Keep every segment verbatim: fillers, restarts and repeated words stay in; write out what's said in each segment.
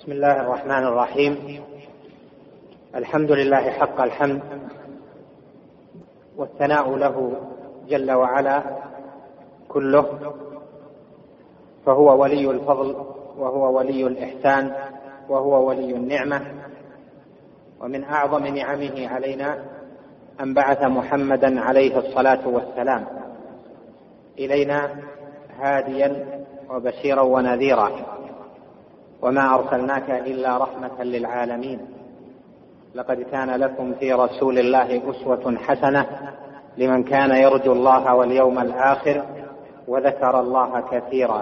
بسم الله الرحمن الرحيم. الحمد لله حق الحمد، والثناء له جل وعلا كله، فهو ولي الفضل وهو ولي الإحسان وهو ولي النعمة. ومن أعظم نعمه علينا أن بعث محمدا عليه الصلاة والسلام إلينا هاديا وبشيرا ونذيرا، وما أرسلناك إلا رحمة للعالمين. لقد كان لكم في رسول الله أسوة حسنة لمن كان يرجو الله واليوم الآخر وذكر الله كثيرا.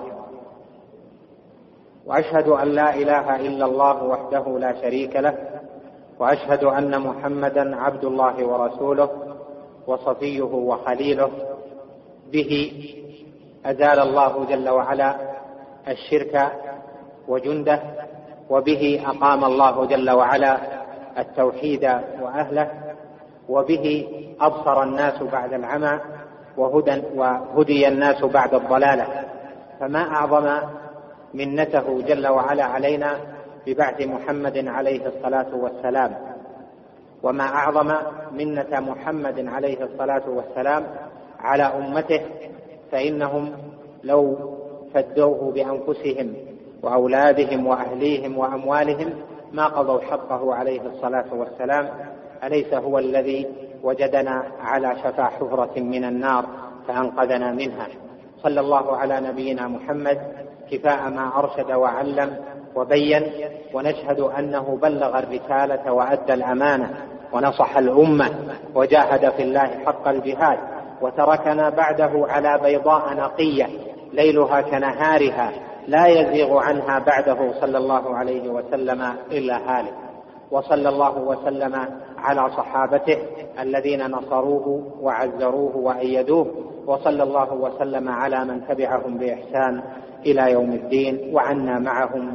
وأشهد أن لا إله إلا الله وحده لا شريك له، وأشهد أن محمدا عبد الله ورسوله وصفيه وخليله. به أزال الله جل وعلا الشرك وجنده، وبه أقام الله جل وعلا التوحيد وأهله، وبه أبصر الناس بعد العمى وهدى, وهدي الناس بعد الضلالة. فما أعظم منته جل وعلا علينا ببعث محمد عليه الصلاة والسلام، وما أعظم منة محمد عليه الصلاة والسلام على أمته، فإنهم لو فدوه بأنفسهم وأولادهم وأهليهم وأموالهم ما قضوا حقه عليه الصلاة والسلام. أليس هو الذي وجدنا على شفا حفرة من النار فأنقذنا منها؟ صلى الله على نبينا محمد كفاء ما أرشد وعلم وبين، ونشهد أنه بلغ الرسالة وأدى الأمانة ونصح الأمة وجاهد في الله حق الجهاد، وتركنا بعده على بيضاء نقية ليلها كنهارها لا يزيغ عنها بعده صلى الله عليه وسلم إلا هالك. وصلى الله وسلم على صحابته الذين نصروه وعزروه وأيدوه، وصلى الله وسلم على من تبعهم بإحسان إلى يوم الدين، وعنا معهم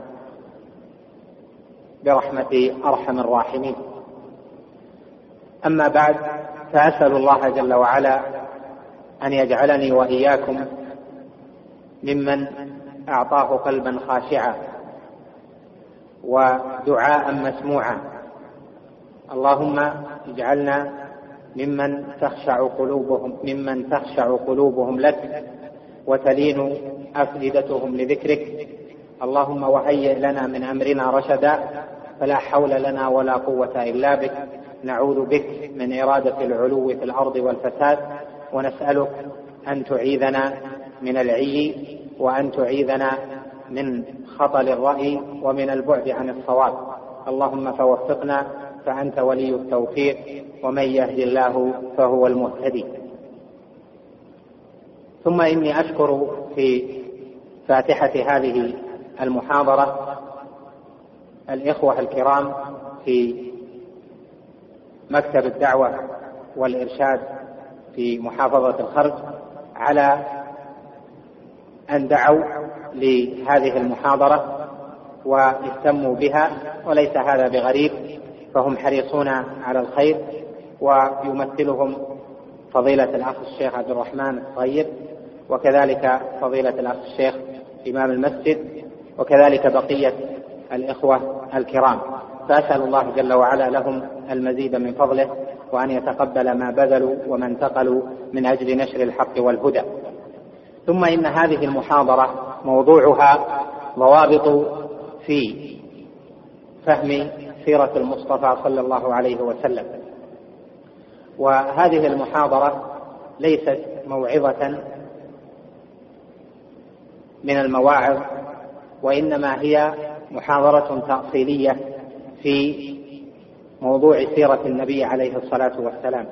برحمة أرحم الراحمين. أما بعد، فأسأل الله جل وعلا أن يجعلني وإياكم ممن أعطاه قلبا خاشعا ودعاء مسموعا. اللهم اجعلنا ممن تخشع قلوبهم ممن تخشع قلوبهم لك وتلين أفئدتهم لذكرك. اللهم وهيئ لنا من أمرنا رشدا، فلا حول لنا ولا قوة إلا بك. نعوذ بك من إرادة العلو في الأرض والفساد، ونسألك أن تعيذنا من العي، وأن تعيذنا من خطل الرأي ومن البعد عن الصواب. اللهم فوفقنا، فأنت ولي التوفيق، ومن يهد الله فهو المهتدي. ثم إني أشكر في فاتحة هذه المحاضرة الإخوة الكرام في مكتب الدعوة والإرشاد في محافظة الخرج على أن دعوا لهذه المحاضرة واهتموا بها، وليس هذا بغريب، فهم حريصون على الخير. ويمثلهم فضيلة الأخ الشيخ عبد الرحمن الطيب، وكذلك فضيلة الأخ الشيخ إمام المسجد، وكذلك بقية الإخوة الكرام. فأسأل الله جل وعلا لهم المزيد من فضله، وأن يتقبل ما بذلوا وما انتقلوا من أجل نشر الحق والهدى. ثم إن هذه المحاضرة موضوعها ضوابط في فهم سيرة المصطفى صلى الله عليه وسلم. وهذه المحاضرة ليست موعظة من المواعظ، وإنما هي محاضرة تأصيلية في موضوع سيرة النبي عليه الصلاة والسلام.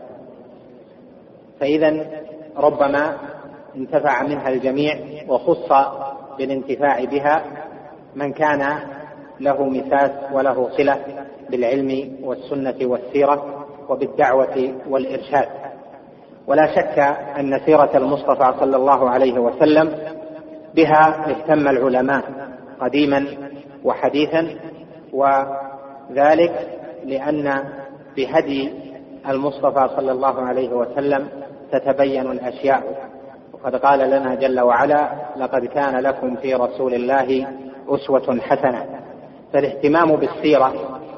فإذا ربما انتفع منها الجميع، وخص بالانتفاع بها من كان له مساس وله صلة بالعلم والسنة والسيرة وبالدعوة والإرشاد. ولا شك أن سيرة المصطفى صلى الله عليه وسلم بها اهتم العلماء قديما وحديثا، وذلك لأن بهدي المصطفى صلى الله عليه وسلم تتبين الأشياء. وقد قال لنا جل وعلا: لقد كان لكم في رسول الله أسوة حسنة. فالاهتمام بالسيرة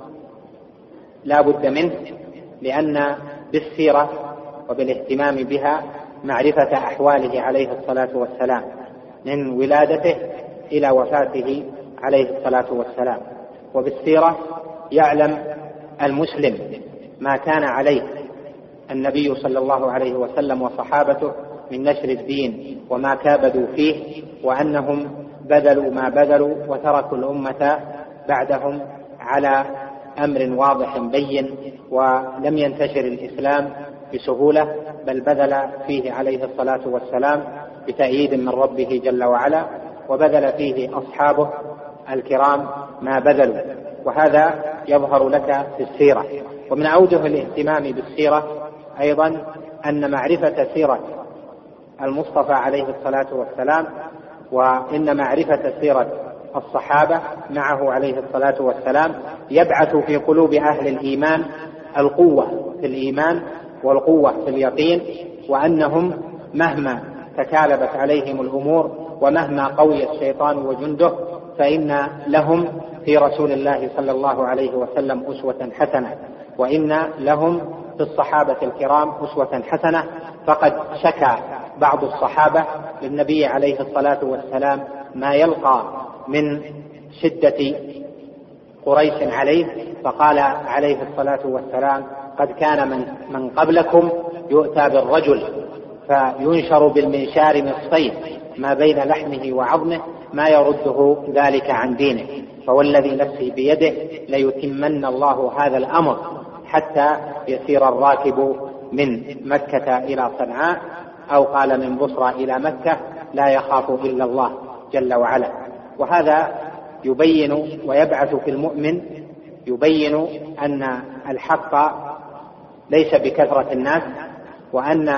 لا بد منه، لأن بالسيرة وبالاهتمام بها معرفة أحواله عليه الصلاة والسلام من ولادته إلى وفاته عليه الصلاة والسلام. وبالسيرة يعلم المسلم ما كان عليه النبي صلى الله عليه وسلم وصحابته من نشر الدين وما كابدوا فيه، وأنهم بذلوا ما بذلوا وتركوا الأمة بعدهم على أمر واضح بين، ولم ينتشر الإسلام بسهولة، بل بذل فيه عليه الصلاة والسلام بتأييد من ربه جل وعلا، وبذل فيه أصحابه الكرام ما بذلوا. وهذا يظهر لك في السيرة. ومن أوجه الاهتمام بالسيرة أيضا أن معرفة سيرة المصطفى عليه الصلاة والسلام، وإن معرفة سيرة الصحابة معه عليه الصلاة والسلام يبعث في قلوب أهل الإيمان القوة في الإيمان والقوة في اليقين، وأنهم مهما تكالبت عليهم الأمور ومهما قوي الشيطان وجنده فإن لهم في رسول الله صلى الله عليه وسلم أسوة حسنة، وإن لهم في الصحابة الكرام أسوة حسنة. فقد شكى بعض الصحابة للنبي عليه الصلاة والسلام ما يلقى من شدة قريش عليه، فقال عليه الصلاة والسلام: قد كان من, من قبلكم يؤتى بالرجل فينشر بالمنشار نصفين ما بين لحمه وعظمه ما يرده ذلك عن دينه، فوالذي نفسي بيده ليتمن الله هذا الأمر حتى يسير الراكب من مكة إلى صنعاء، أو قال من بصرى إلى مكة، لا يخاف إلا الله جل وعلا. وهذا يبين ويبعث في المؤمن، يبين أن الحق ليس بكثرة الناس، وأن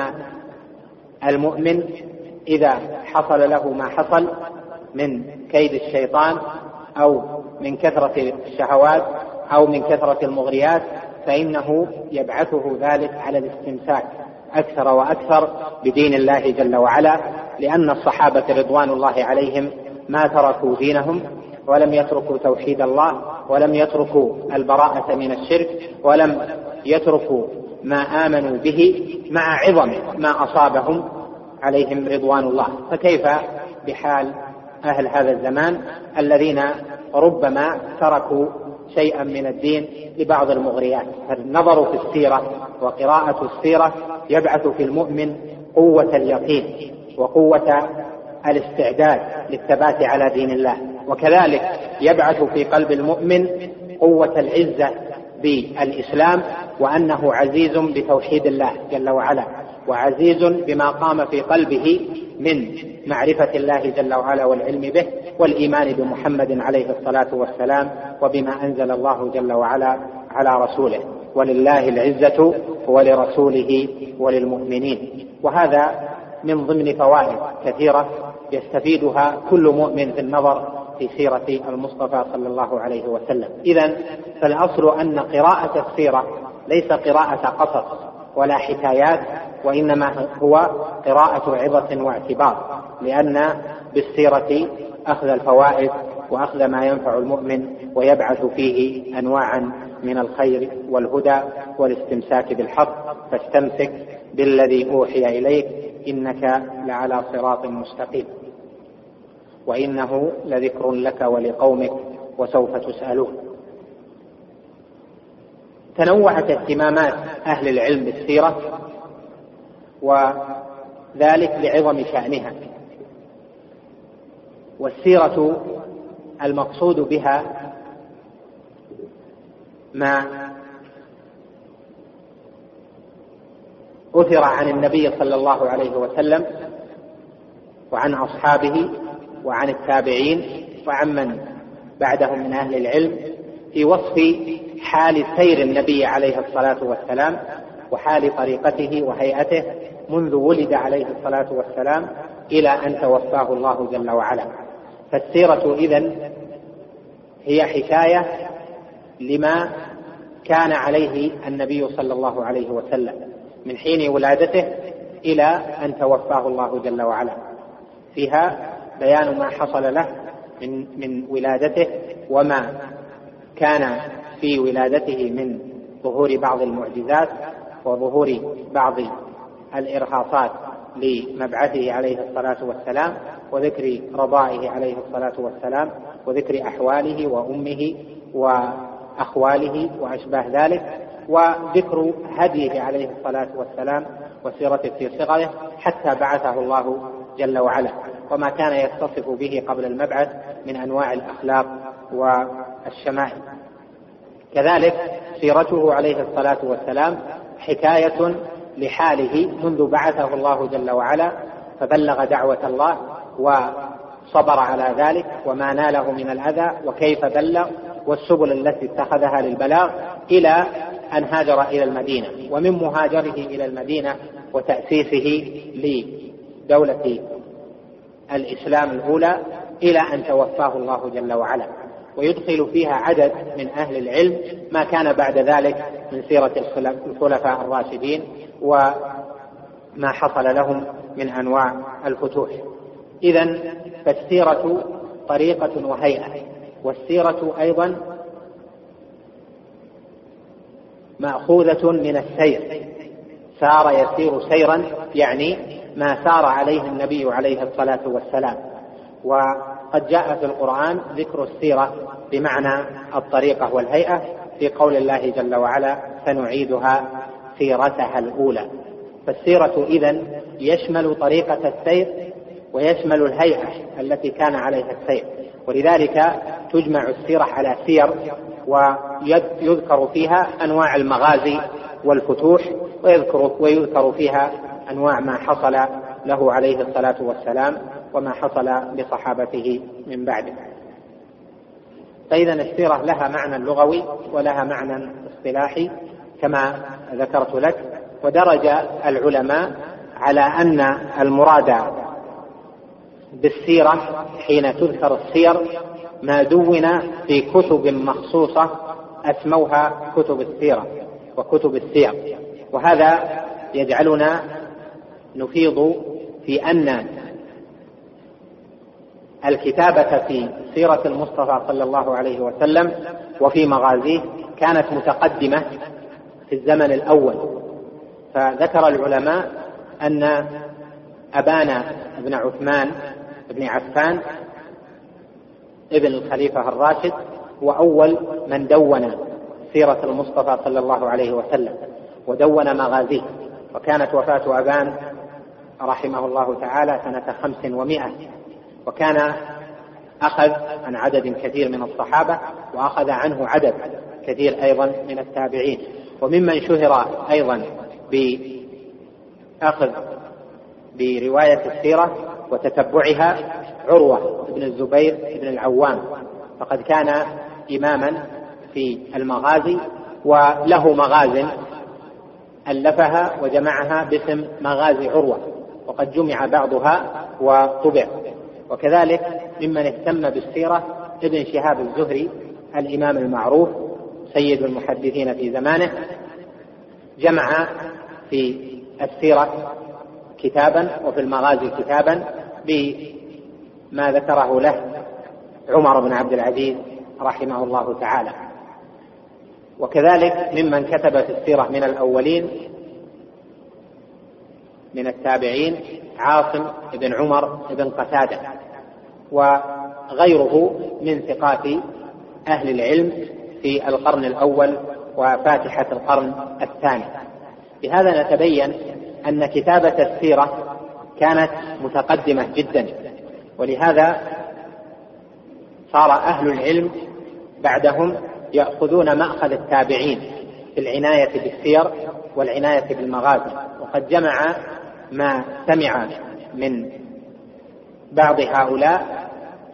المؤمن إذا حصل له ما حصل من كيد الشيطان أو من كثرة الشهوات أو من كثرة المغريات فإنه يبعثه ذلك على الاستمساك أكثر وأكثر بدين الله جل وعلا، لأن الصحابة رضوان الله عليهم ما تركوا دينهم ولم يتركوا توحيد الله ولم يتركوا البراءة من الشرك ولم يتركوا ما آمنوا به مع عظم ما أصابهم عليهم رضوان الله. فكيف بحال أهل هذا الزمان الذين ربما تركوا شيئا من الدين لبعض المغريات؟ فالنظر في السيرة وقراءة السيرة يبعث في المؤمن قوة اليقين وقوة الاستعداد للثبات على دين الله، وكذلك يبعث في قلب المؤمن قوة العزة بالإسلام، وأنه عزيز بتوحيد الله جل وعلا، وعزيز بما قام في قلبه من معرفة الله جل وعلا والعلم به والإيمان بمحمد عليه الصلاة والسلام وبما أنزل الله جل وعلا على رسوله. ولله العزة ولرسوله وللمؤمنين. وهذا من ضمن فوائد كثيرة يستفيدها كل مؤمن في النظر في سيرة المصطفى صلى الله عليه وسلم. إذن فالأصل أن قراءة السيرة ليس قراءة قصص ولا حكايات، وإنما هو قراءة عظة واعتبار، لأن بالسيرة أخذ الفوائد وأخذ ما ينفع المؤمن ويبعث فيه أنواعا من الخير والهدى والاستمساك بالحق. فاستمسك بالذي أوحي إليك إنك لعلى صراط مستقيم وإنه لذكر لك ولقومك وسوف تسألون. تنوعت اهتمامات أهل العلم بالسيرة، وذلك لعظم شأنها. والسيرة المقصود بها ما أثر عن النبي صلى الله عليه وسلم وعن أصحابه وعن التابعين وعن من بعدهم من أهل العلم في وصف حال سير النبي عليه الصلاة والسلام وحال طريقته وهيئته منذ ولد عليه الصلاة والسلام إلى أن توفاه الله جل وعلا. فالسيرة إذن هي حكاية لما كان عليه النبي صلى الله عليه وسلم من حين ولادته إلى أن توفاه الله جل وعلا. فيها بيان ما حصل له من, من ولادته وما كان في ولادته من ظهور بعض المعجزات وظهور بعض الإرهاصات لمبعثه عليه الصلاة والسلام، وذكر رضائه عليه الصلاة والسلام، وذكر أحواله وأمه وأخواله وأشباه ذلك، وذكر هديه عليه الصلاة والسلام وسيرته في صغره حتى بعثه الله جل وعلا، وما كان يتصف به قبل المبعث من أنواع الأخلاق والشمائل. كذلك سيرته عليه الصلاة والسلام حكاية لحاله منذ بعثه الله جل وعلا، فبلغ دعوة الله وصبر على ذلك وما ناله من الأذى وكيف بلغ والسبل التي اتخذها للبلاغ، إلى أن هاجر إلى المدينة، ومن مهاجره إلى المدينة وتأسيسه لدولة الإسلام الأولى إلى أن توفاه الله جل وعلا، ويدخل فيها عدد من أهل العلم ما كان بعد ذلك من سيرة الخلفاء الراشدين وما حصل لهم من أنواع الفتوح. إذن فالسيرة طريقة وهيئة، والسيرة أيضا مأخوذة من السير، سار يسير سيرا، يعني ما سار عليه النبي عليه الصلاة والسلام. وقد جاء في القرآن ذكر السيرة بمعنى الطريقة والهيئة في قول الله جل وعلا: سنعيدها سيرتها الأولى. فالسيرة إذن يشمل طريقة السير ويشمل الهيئة التي كان عليها السير، ولذلك تجمع السيرة على سير، ويذكر فيها أنواع المغازي والفتوح، ويذكر, ويذكر فيها أنواع ما حصل له عليه الصلاة والسلام وما حصل لصحابته من بعده. فإذا السيرة لها معنى لغوي ولها معنى اصطلاحي كما ذكرت لك. ودرج العلماء على أن المراد بالسيرة حين تذكر السير ما دون في كتب مخصوصة أسموها كتب السيرة وكتب السير، وهذا يجعلنا نفيض في أن الكتابة في سيرة المصطفى صلى الله عليه وسلم وفي مغازيه كانت متقدمة في الزمن الأول. فذكر العلماء أن أبان بن عثمان بن عفان ابن الخليفة الراشد وأول من دون سيرة المصطفى صلى الله عليه وسلم ودون مغازيه، وكانت وفاة أبان رحمه الله تعالى سنة خمس ومائة، وكان أخذ عن عدد كثير من الصحابة وأخذ عنه عدد كثير أيضا من التابعين. وممن شهر أيضا بأخذ برواية السيرة وتتبعها عروة بن الزبير بن العوام، فقد كان إماما في المغازي وله مغازٍ ألفها وجمعها باسم مغازي عروة، وقد جمع بعضها وطبع. وكذلك ممن اهتم بالسيرة ابن شهاب الزهري الإمام المعروف سيد المحدثين في زمانه، جمع في السيرة كتابا وفي المغازي كتابا بما ذكره له عمر بن عبد العزيز رحمه الله تعالى. وكذلك ممن كتب في السيرة من الأولين من التابعين عاصم بن عمر بن قتادة وغيره من ثقات أهل العلم في القرن الأول وفاتحة القرن الثاني. بهذا نتبين أن كتابة السيرة كانت متقدمة جدا، ولهذا صار أهل العلم بعدهم يأخذون مأخذ التابعين في العناية بالسير والعناية بالمغازي. وقد جمع ما سمع من بعض هؤلاء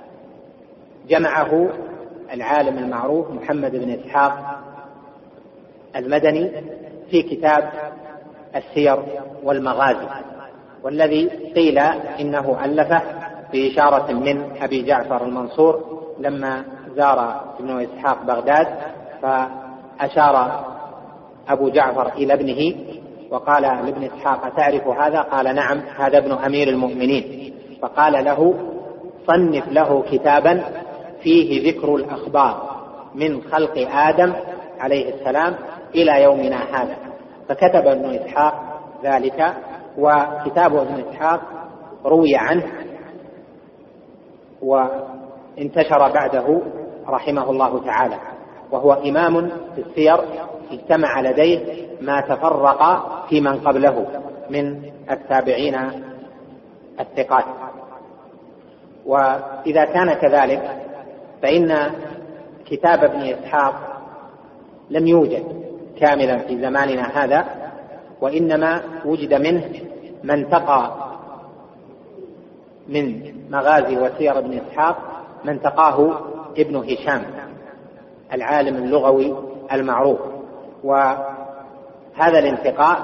جمعه العالم المعروف محمد بن إسحاق المدني في كتاب السير والمغازي، والذي قيل إنه ألفه بإشارة من أبي جعفر المنصور لما زار ابن إسحاق بغداد، فأشار أبو جعفر إلى ابنه وقال لابن إسحاق: تعرف هذا؟ قال: نعم، هذا ابن أمير المؤمنين. فقال له: صنف له كتابا فيه ذكر الأخبار من خلق آدم عليه السلام إلى يومنا هذا، فكتب ابن إسحاق ذلك، وكتاب ابن إسحاق روي عنه وانتشر بعده رحمه الله تعالى، وهو إمام في السير اجتمع لديه ما تفرق في من قبله من التابعين الثقات. وإذا كان كذلك فإن كتاب ابن إسحاق لم يوجد كاملا في زماننا هذا، وإنما وجد منه ما انتقى من مغازي وسير ابن إسحاق ما انتقاه ابن هشام العالم اللغوي المعروف. وهذا الانتقاء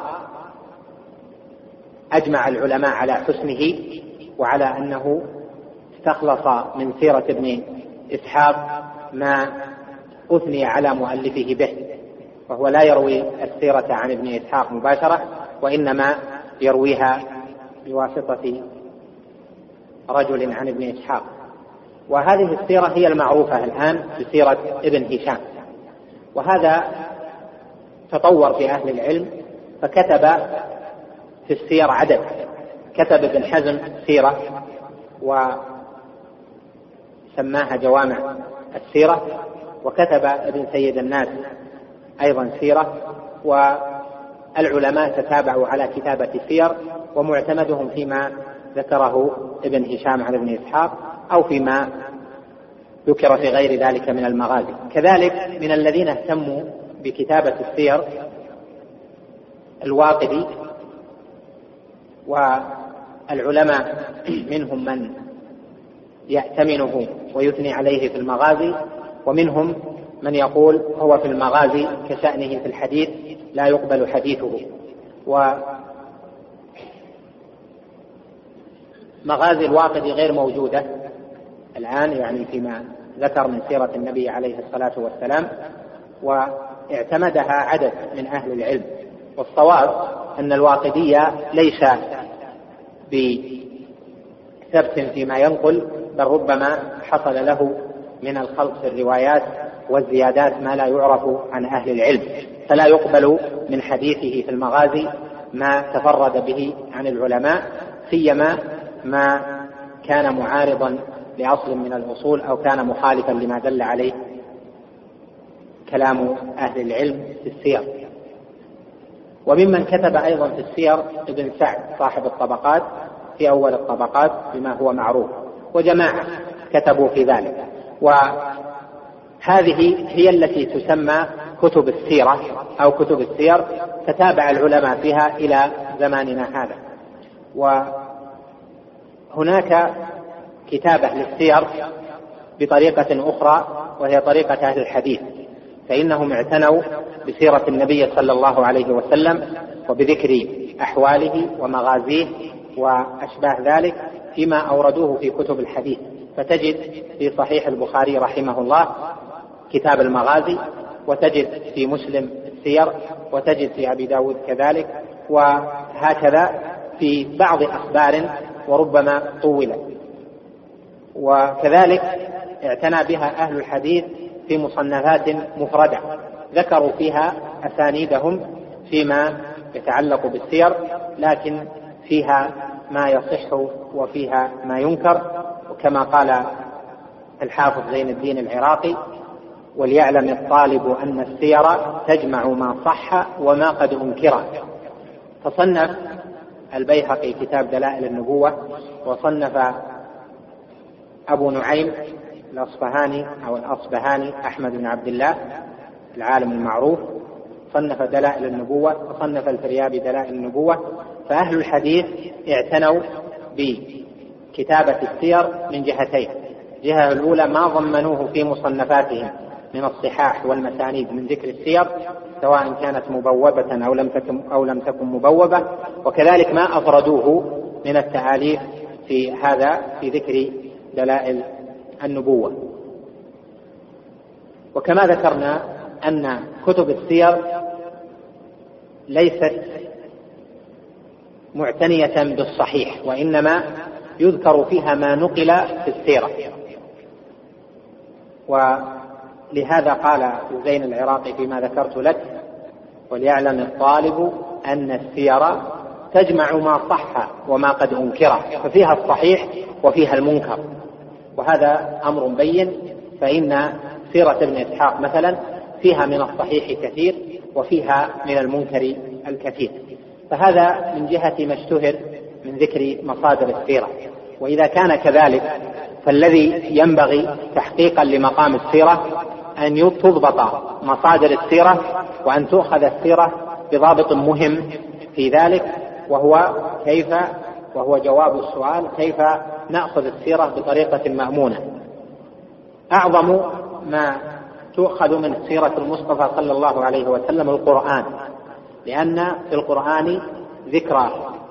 أجمع العلماء على حسنه وعلى أنه استخلص من سيرة ابن إسحاق ما أثني على مؤلفه به، وهو لا يروي السيرة عن ابن إسحاق مباشرة، وإنما يرويها بواسطة رجل عن ابن إسحاق. وهذه السيرة هي المعروفة الآن بسيرة ابن هشام، وهذا تطور في أهل العلم فكتب في السير عدد. كتب ابن حزم سيرة وسماها جوامع السيرة، وكتب ابن سيد الناس أيضا سيرة، والعلماء تتابعوا على كتابة السير، ومعتمدهم فيما ذكره ابن هشام عن ابن إسحاق أو فيما ذكر في غير ذلك من المغازي. كذلك من الذين اهتموا بكتابة السير الواقدي، والعلماء منهم من يأتمنه ويثني عليه في المغازي، ومنهم من يقول هو في المغازي كشأنه في الحديث لا يقبل حديثه. ومغازي الواقدي غير موجودة الآن، يعني فيما ذكر من سيرة النبي عليه الصلاة والسلام، واعتمدها عدد من أهل العلم. والصواب أن الواقدي ليس بثبت فيما ينقل، بل ربما حصل له من الخلط في الروايات والزيادات ما لا يعرف عن أهل العلم، فلا يقبل من حديثه في المغازي ما تفرد به عن العلماء، سيما ما كان معارضا لأصل من الأصول أو كان مخالفا لما دل عليه كلام أهل العلم في السير. وممن كتب أيضا في السير ابن سعد صاحب الطبقات في أول الطبقات بما هو معروف، وجماعة كتبوا في ذلك. وهذه هي التي تسمى كتب السيرة أو كتب السير، تتابع العلماء فيها إلى زماننا هذا. وهناك كتابة للسير بطريقة أخرى، وهي طريقة أهل الحديث، فإنهم اعتنوا بسيرة النبي صلى الله عليه وسلم وبذكر أحواله ومغازيه وأشباه ذلك فيما أوردوه في كتب الحديث. فتجد في صحيح البخاري رحمه الله كتاب المغازي، وتجد في مسلم السير، وتجد في أبي داود كذلك، وهكذا في بعض أخبار وربما طولت. وكذلك اعتنى بها أهل الحديث في مصنفات مفردة ذكروا فيها أسانيدهم فيما يتعلق بالسير، لكن فيها ما يصح وفيها ما ينكر، وكما قال الحافظ زين الدين العراقي: وليعلم الطالب أن السير تجمع ما صح وما قد أنكر. فصنف البيهقي كتاب دلائل النبوة، وصنف أبو نعيم الأصفهاني أو الأصبهاني أحمد بن عبد الله العالم المعروف صنف دلائل النبوة، وصنف الفريابي دلائل النبوة. فأهل الحديث اعتنوا بكتابة السير من جهتين: الجهة الأولى ما ضمنوه في مصنفاتهم من الصحاح والمسانيد من ذكر السير، سواء كانت مبوبة أو لم تكن أو لم تكن مبوبة، وكذلك ما أفردوه من التعاليف في هذا في ذكر دلائل النبوة. وكما ذكرنا أن كتب السير ليست معتنية بالصحيح، وإنما يذكر فيها ما نقل في السيرة، لهذا قال زين العراقي فيما ذكرت لك: وليعلم الطالب أن السير تجمع ما صح وما قد أنكره، ففيها الصحيح وفيها المنكر، وهذا أمر بين. فإن سيرة ابن إسحاق مثلا فيها من الصحيح كثير وفيها من المنكر الكثير، فهذا من جهة ما اشتهر من ذكر مصادر السيرة. وإذا كان كذلك فالذي ينبغي تحقيقا لمقام السيرة أن تضبط مصادر السيرة وأن تؤخذ السيرة بضابط مهم في ذلك، وهو كيف وهو جواب السؤال: كيف نأخذ السيرة بطريقة مأمونة؟ أعظم ما تؤخذ من سيرة المصطفى صلى الله عليه وسلم القرآن، لأن في القرآن ذكر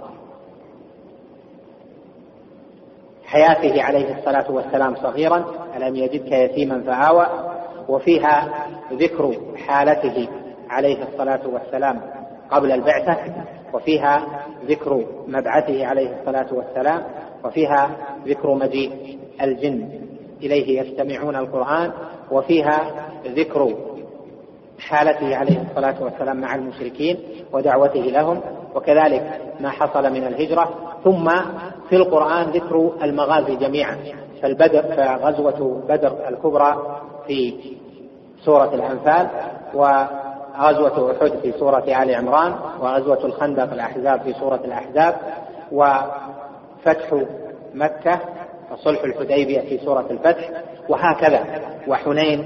حياته عليه الصلاة والسلام صغيرا: ألم يجدك يتيما فآوى، وفيها ذكر حالته عليه الصلاة والسلام قبل البعثة، وفيها ذكر مبعثه عليه الصلاة والسلام، وفيها ذكر مجيء الجن إليه يستمعون القرآن، وفيها ذكر حالته عليه الصلاة والسلام مع المشركين ودعوته لهم، وكذلك ما حصل من الهجرة. ثم في القرآن ذكر المغازي جميعا، فالبدر فغزوة بدر الكبرى في سورة الأنفال، وغزوة أحد في سورة آل عمران، وغزوة الخندق الأحزاب في سورة الأحزاب، وفتح مكة وصلح الحديبية في سورة الفتح، وهكذا، وحنين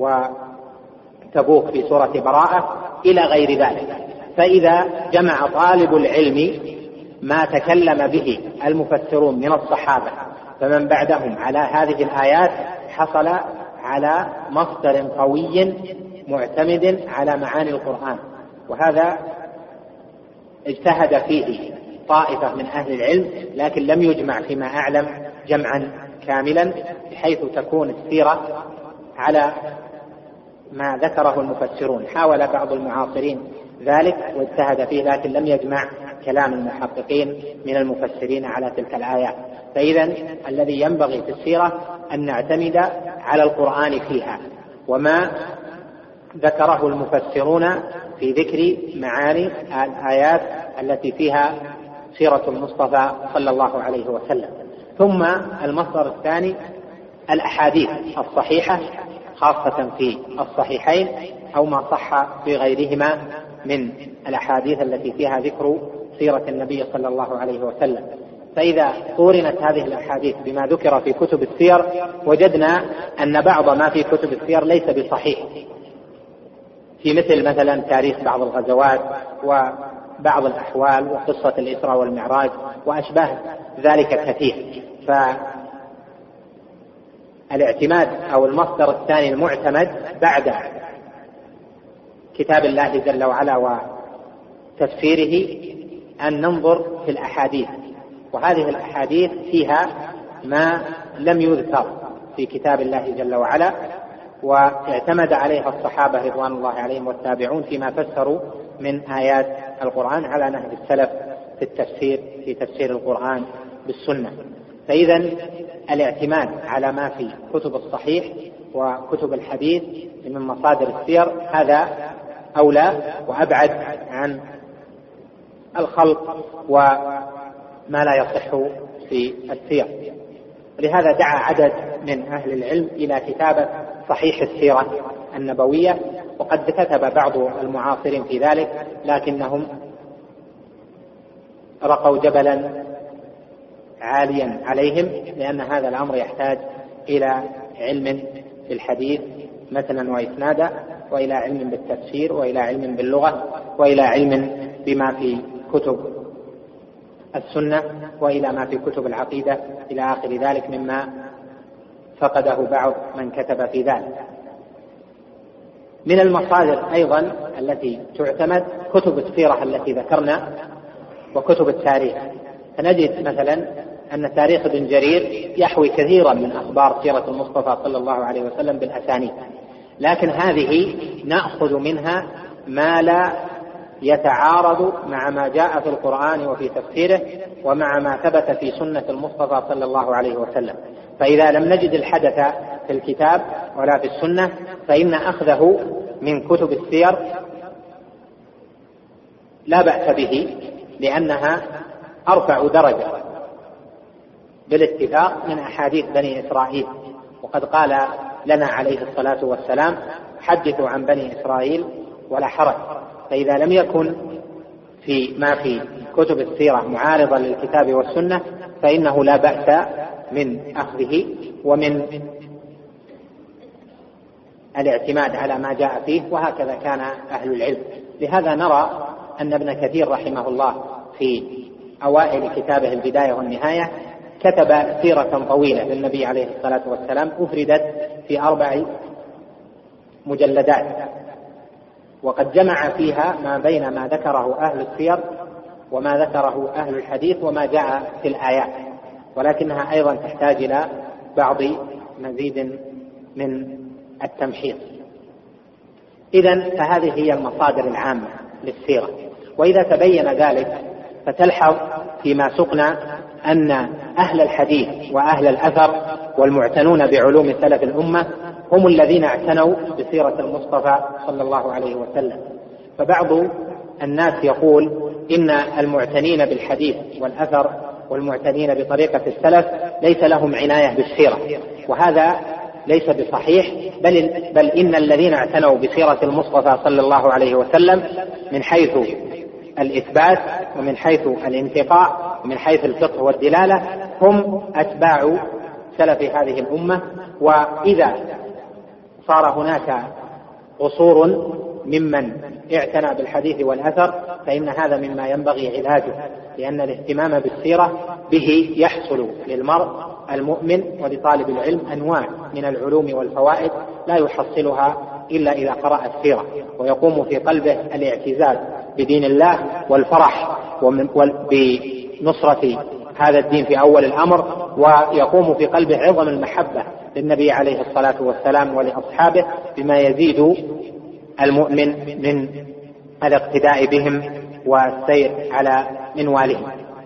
وتبوك في سورة براءة إلى غير ذلك. فإذا جمع طالب العلم ما تكلم به المفسرون من الصحابة فمن بعدهم على هذه الآيات حصل على مصدر قوي معتمد على معاني القرآن، وهذا اجتهد فيه طائفة من أهل العلم، لكن لم يجمع فيما أعلم جمعا كاملا بحيث تكون السيرة على ما ذكره المفسرون. حاول بعض المعاصرين ذلك واجتهد فيه، لكن لم يجمع كلام المحققين من المفسرين على تلك الآيات. فإذا الذي ينبغي في السيرة أن نعتمد على القرآن فيها، وما ذكره المفسرون في ذكر معاني الآيات التي فيها سيرة المصطفى صلى الله عليه وسلم. ثم المصدر الثاني الأحاديث الصحيحة، خاصة في الصحيحين أو ما صح في غيرهما من الأحاديث التي فيها ذكر سيرة النبي صلى الله عليه وسلم. فإذا قورنت هذه الأحاديث بما ذكر في كتب السير وجدنا أن بعض ما في كتب السير ليس بصحيح، في مثل مثلا تاريخ بعض الغزوات وبعض الأحوال وقصة الإسراء والمعراج وأشباه ذلك كثير. فالاعتماد أو المصدر الثاني المعتمد بعد كتاب الله جل وعلا وتفسيره أن ننظر في الأحاديث، وهذه الأحاديث فيها ما لم يذكر في كتاب الله جل وعلا واعتمد عليها الصحابة رضوان الله عليهم والتابعون فيما فسروا من آيات القرآن على نهج السلف في التفسير في تفسير القرآن بالسنة. فإذا الاعتماد على ما في كتب الصحيح وكتب الحديث من مصادر السير هذا أولى وأبعد عن الخلق وما لا يصح في السير. لهذا دعا عدد من أهل العلم إلى كتابة صحيح السيرة النبوية، وقد كتب بعض المعاصرين في ذلك، لكنهم رقوا جبلا عاليا عليهم، لأن هذا الأمر يحتاج إلى علم بالحديث متنا وإسنادا، وإلى علم بالتفسير، وإلى علم باللغة، وإلى علم بما في كتب السنة، وإلى ما في كتب العقيدة إلى آخر ذلك مما فقده بعض من كتب في ذلك. من المصادر أيضا التي تعتمد كتب السيرة التي ذكرنا وكتب التاريخ. فنجد مثلا أن تاريخ ابن جرير يحوي كثيرا من أخبار سيرة المصطفى صلى الله عليه وسلم بالأسانيد، لكن هذه نأخذ منها ما لا يتعارض مع ما جاء في القرآن وفي تفسيره ومع ما ثبت في سنة المصطفى صلى الله عليه وسلم. فإذا لم نجد الحدث في الكتاب ولا في السنة فإن أخذه من كتب السير لا بأس به، لأنها أرفع درجة بالاتفاق من أحاديث بني إسرائيل. وقد قال لنا عليه الصلاة والسلام: حدثوا عن بني إسرائيل ولا حرج. فإذا لم يكن في ما في كتب السيرة معارضا للكتاب والسنة فإنه لا بأس من أخذه ومن الاعتماد على ما جاء فيه، وهكذا كان أهل العلم. لهذا نرى أن ابن كثير رحمه الله في أوائل كتابه البداية والنهاية كتب سيرة طويلة للنبي عليه الصلاة والسلام أفردت في أربع مجلدات، وقد جمع فيها ما بين ما ذكره أهل السير وما ذكره أهل الحديث وما جاء في الآيات، ولكنها أيضا تحتاج إلى بعض مزيد من التمحيص. إذن فهذه هي المصادر العامة للسيرة. وإذا تبين ذلك فتلحظ فيما سقنا أن أهل الحديث وأهل الأثر والمعتنون بعلوم سلف الأمة هم الذين اعتنوا بسيرة المصطفى صلى الله عليه وسلم. فبعض الناس يقول إن المعتنين بالحديث والأثر والمعتنين بطريقة السلف ليس لهم عناية بالسيرة، وهذا ليس بصحيح، بل, بل إن الذين اعتنوا بسيرة المصطفى صلى الله عليه وسلم من حيث الإثبات ومن حيث الانتقاء ومن حيث الفقه والدلالة هم أتباع سلف هذه الأمة. وإذا صار هناك قصور ممن اعتنى بالحديث والأثر فإن هذا مما ينبغي علاجه، لأن الاهتمام بالسيرة به يحصل للمرء المؤمن ولطالب العلم أنواع من العلوم والفوائد لا يحصلها إلا إذا قرأ السيرة، ويقوم في قلبه الاعتزاز بدين الله والفرح بنصرة هذا الدين في أول الأمر، ويقوم في قلبه عظم المحبة للنبي عليه الصلاة والسلام ولأصحابه بما يزيد المؤمن من الاقتداء بهم والسير على منوالهم.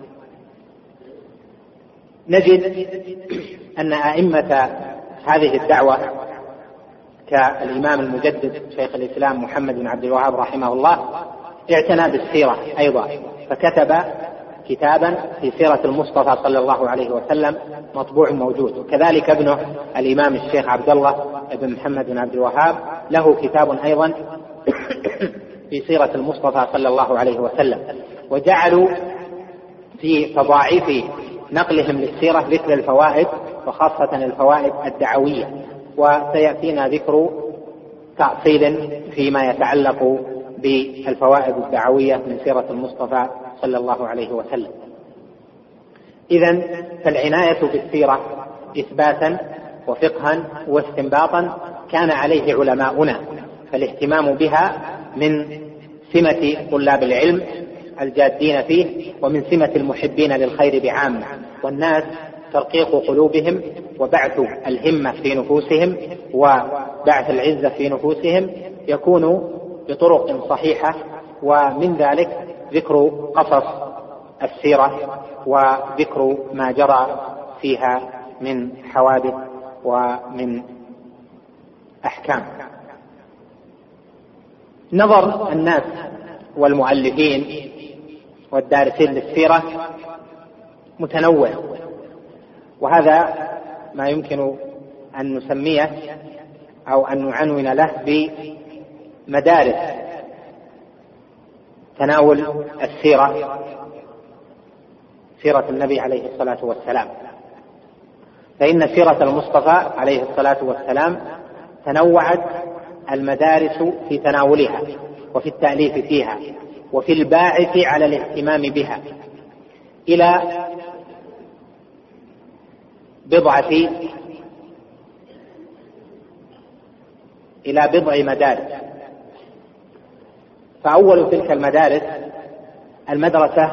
نجد أن أئمة هذه الدعوة كالإمام المجدد شيخ الإسلام محمد بن عبد الوهاب رحمه الله اعتنى بالسيرة أيضا، فكتب كتابا في سيرة المصطفى صلى الله عليه وسلم مطبوع موجود، وكذلك ابنه الإمام الشيخ عبد الله بن محمد بن عبد الوهاب له كتاب أيضا في سيرة المصطفى صلى الله عليه وسلم. وجعلوا في تضاعيف نقلهم للسيرة ذكر الفوائد، وخاصة الفوائد الدعوية، وسيأتينا ذكر تأصيل فيما يتعلق بالفوائد الدعوية من سيرة المصطفى صلى الله عليه وسلم. إذن فالعناية بالسيرة إثباتا وفقها واستنباطا كان عليه علماؤنا، فالاهتمام بها من سمة طلاب العلم الجادين فيه، ومن سمة المحبين للخير بعامة، والناس ترقيق قلوبهم وبعث الهمة في نفوسهم وبعث العزة في نفوسهم يكون بطرق صحيحة، ومن ذلك ذكر قصص السيرة وذكر ما جرى فيها من حوادث ومن أحكام. نظر الناس والمؤلفين والدارسين للسيرة متنوع، وهذا ما يمكن أن نسميه أو أن نعنون له بمدارس تناول السيرة، سيرة النبي عليه الصلاة والسلام. فإن سيرة المصطفى عليه الصلاة والسلام تنوعت المدارس في تناولها وفي التأليف فيها وفي الباعث على الاهتمام بها إلى بضعة إلى بضع مدارس. فأول تلك المدارس المدرسة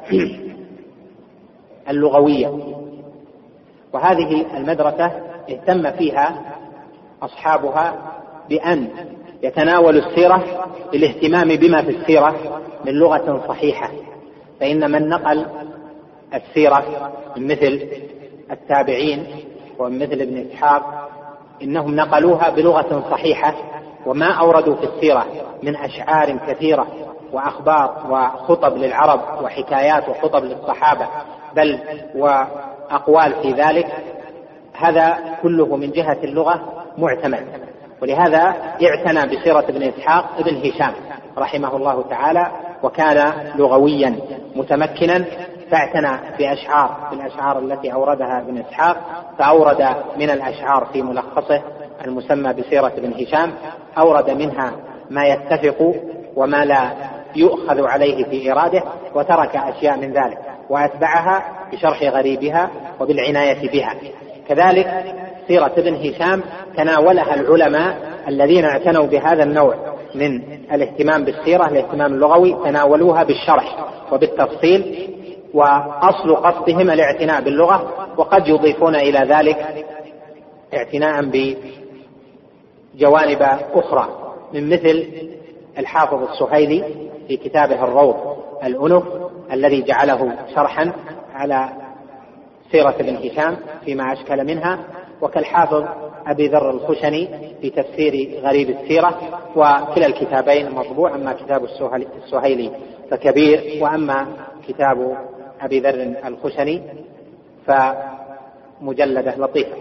اللغوية، وهذه المدرسة اهتم فيها أصحابها بأن يتناولوا السيرة للاهتمام بما في السيرة من لغة صحيحة. فإن من نقل السيرة من مثل التابعين ومن مثل ابن إسحاق إنهم نقلوها بلغة صحيحة، وما أوردوا في السيرة من أشعار كثيرة وأخبار وخطب للعرب وحكايات وخطب للصحابة بل وأقوال في ذلك، هذا كله من جهة اللغة معتمد. ولهذا اعتنى بسيرة ابن إسحاق ابن هشام رحمه الله تعالى، وكان لغويا متمكنا، فاعتنى بأشعار بالأشعار التي أوردها ابن إسحاق، فأورد من الأشعار في ملخصه المسمى بسيرة ابن هشام، أورد منها ما يتفق وما لا يؤخذ عليه في إراده، وترك أشياء من ذلك وأتبعها بشرح غريبها وبالعناية بها. كذلك سيرة ابن هشام تناولها العلماء الذين اعتنوا بهذا النوع من الاهتمام بالسيرة، الاهتمام اللغوي، تناولوها بالشرح وبالتفصيل، وأصل قصدهم الاعتناء باللغة، وقد يضيفون إلى ذلك اعتناء بجوانب أخرى، من مثل الحافظ السهيلي في كتابه الروض الأنف الذي جعله شرحا على سيرة ابن هشام فيما أشكل منها، وكالحافظ أبي ذر الخشني في تفسير غريب السيرة، وكلا الكتابين مطبوع، أما كتاب السهيلي فكبير، وأما كتاب أبي ذر الخشني فمجلدة لطيفة.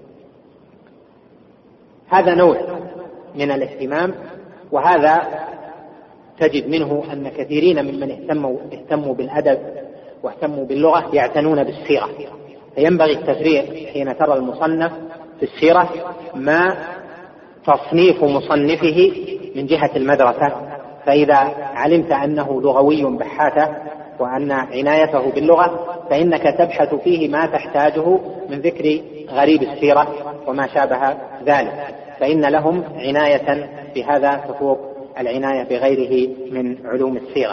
هذا نوع من الاهتمام، وهذا تجد منه أن كثيرين ممن اهتموا, اهتموا بالأدب واهتموا باللغة يعتنون بالسيرة. فينبغي التفريق حين ترى المصنف في السيرة ما تصنيف مصنفه من جهة المدرسة، فإذا علمت أنه لغوي بحاثة وأن عنايته باللغة فإنك تبحث فيه ما تحتاجه من ذكر غريب السيرة وما شابه ذلك، فإن لهم عناية بهذا تفوق العناية بغيره من علوم السيرة.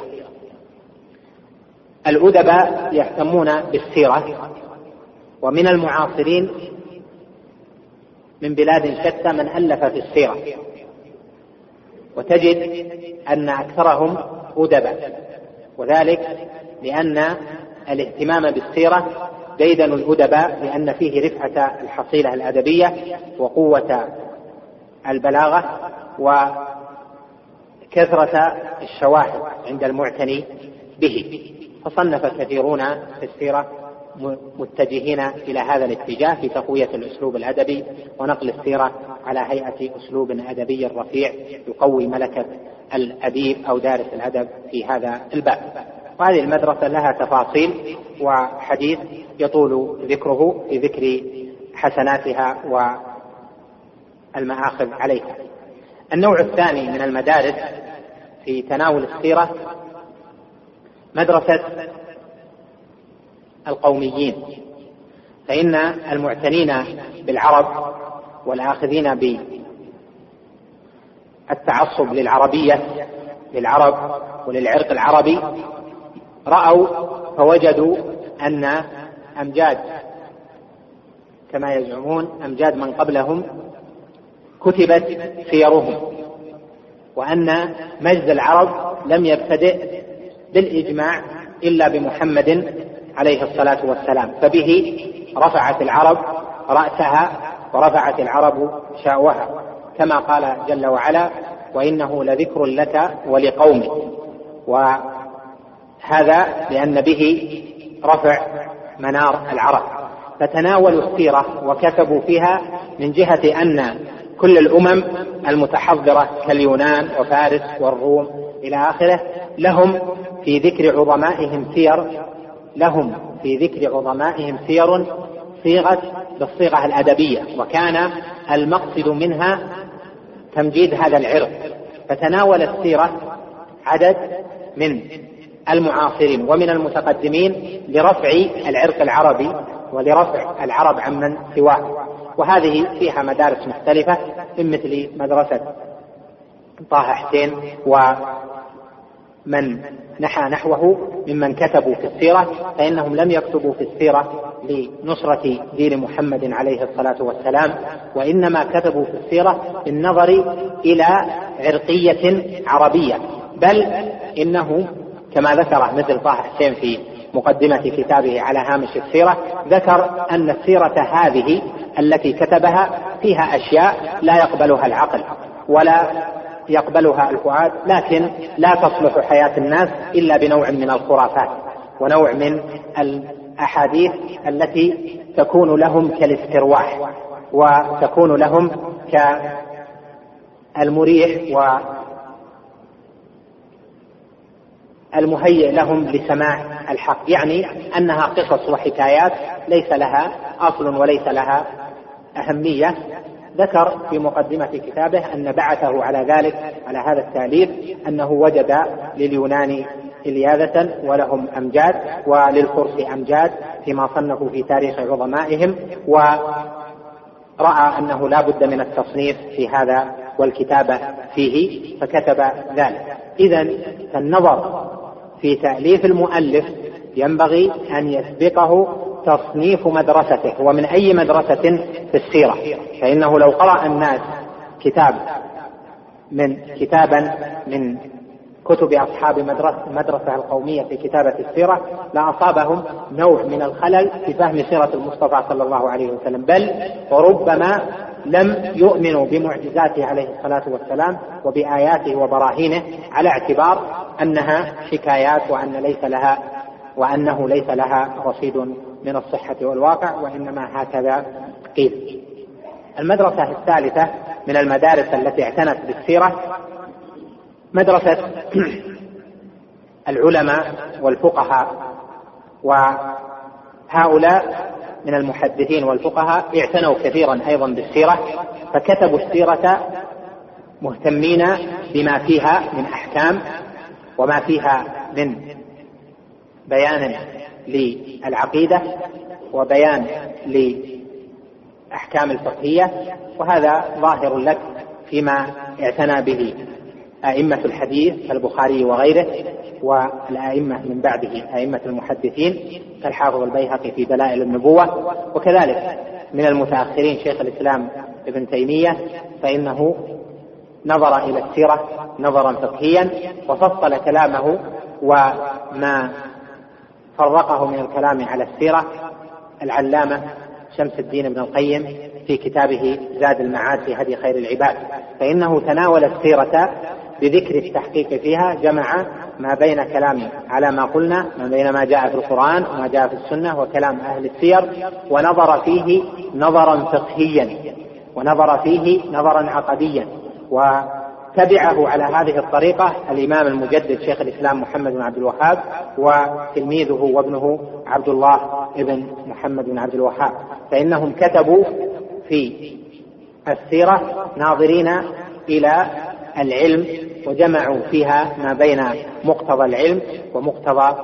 الأدباء يهتمون بالسيرة، ومن المعاصرين من بلاد شتى من ألف في السيرة، وتجد أن أكثرهم أدباء، وذلك لأن الاهتمام بالسيرة ديدن الأدباء، لأن فيه رفعة الحصيلة الأدبية وقوة البلاغة وكثرة الشواهد عند المعتني به. فصنف كثيرون في السيرة متجهين إلى هذا الاتجاه في تقوية الأسلوب الأدبي ونقل السيرة على هيئة أسلوب أدبي رفيع يقوي ملكة الأديب أو دارس الأدب في هذا الباب. وهذه المدرسة لها تفاصيل وحديث يطول ذكره في ذكر حسناتها والمآخذ عليها. النوع الثاني من المدارس في تناول السيرة مدرسة القوميين، فإن المعتنين بالعرب والآخذين بالتعصب للعربية للعرب وللعرق العربي رأوا فوجدوا أن أمجاد كما يزعمون أمجاد من قبلهم كتبت سيرهم، وأن مجد العرب لم يبتدئ بالإجماع إلا بمحمد عليه الصلاة والسلام، فبه رفعت العرب رأسها ورفعت العرب شأوها، كما قال جل وعلا: وإنه لذكر لك ولقومك. وهذا لأن به رفع منار العرب. فتناولوا السيرة وكتبوا فيها من جهة أن كل الأمم المتحضرة كاليونان وفارس والروم إلى آخره لهم في ذكر عظمائهم سير لهم في ذكر عظمائهم سير صيغة بالصيغة الأدبية، وكان المقصد منها تمجيد هذا العرق. فتناول السيرة عدد من المعاصرين ومن المتقدمين لرفع العرق العربي ولرفع العرب عمن سواه، وهذه فيها مدارس مختلفة من مثل مدرسة طه حسين ومن نحى نحوه ممن كتبوا في السيرة، فإنهم لم يكتبوا في السيرة لنصرة دين محمد عليه الصلاة والسلام، وإنما كتبوا في السيرة بالنظر إلى عرقية عربية، بل إنه كما ذكر مثل طه حسين في مقدمة كتابه على هامش السيرة ذكر أن السيرة هذه التي كتبها فيها أشياء لا يقبلها العقل ولا يقبلها الفؤاد، لكن لا تصلح حياة الناس إلا بنوع من الخرافات ونوع من الأحاديث التي تكون لهم كالاسترواح وتكون لهم كالمريح والمهيئ لهم لسماع الحق، يعني أنها قصص وحكايات ليس لها أصل وليس لها أهمية. ذكر في مقدمة كتابه أن بعثه على ذلك على هذا التأليف أنه وجد لليونان إلياذة ولهم أمجاد وللفرس أمجاد فيما صنفوا في تاريخ عظمائهم، ورأى أنه لا بد من التصنيف في هذا والكتابة فيه فكتب ذلك. إذن النظر في تأليف المؤلف ينبغي أن يسبقه تصنيف مدرسته، ومن أي مدرسة في السيرة، فإنه لو قرأ الناس كتاب من كتابا من كتب أصحاب المدرسة القومية في كتابة السيرة لأصابهم نوع من الخلل في فهم سيرة المصطفى صلى الله عليه وسلم، بل وربما لم يؤمنوا بمعجزاته عليه الصلاة والسلام وبآياته وبراهينه على اعتبار أنها حكايات وأن ليس لها وأنه ليس لها رصيد من الصحة والواقع، وإنما هكذا قيل. المدرسة الثالثة من المدارس التي اعتنت بالسيرة مدرسة العلماء والفقهاء، وهؤلاء من المحدثين والفقهاء اعتنوا كثيرا أيضا بالسيرة، فكتبوا السيرة مهتمين بما فيها من أحكام وما فيها من بيان للعقيدة وبيان لأحكام الفقهية، وهذا ظاهر لك فيما اعتنى به أئمة الحديث كالبخاري وغيره، والأئمة من بعده أئمة المحدثين كالحافظ البيهقي في دلائل النبوة، وكذلك من المتأخرين شيخ الإسلام ابن تيمية، فإنه نظر إلى السيرة نظرا فقهيا وفصل كلامه وما فرقه من الكلام على السيرة العلامة شمس الدين ابن القيم في كتابه زاد المعاد في هدي خير العباد، فإنه تناول السيرة بذكر التحقيق فيها، جمع ما بين كلام على ما قلنا ما بين ما جاء في القرآن وما جاء في السنة وكلام أهل السير، ونظر فيه نظرا فقهيا ونظر فيه نظرا عقديا، وتبعه على هذه الطريقة الإمام المجدد شيخ الإسلام محمد بن عبد الوهاب وتلميذه وابنه عبد الله ابن محمد بن عبد الوهاب، فإنهم كتبوا في السيرة ناظرين إلى العلم وجمعوا فيها ما بين مقتضى العلم ومقتضى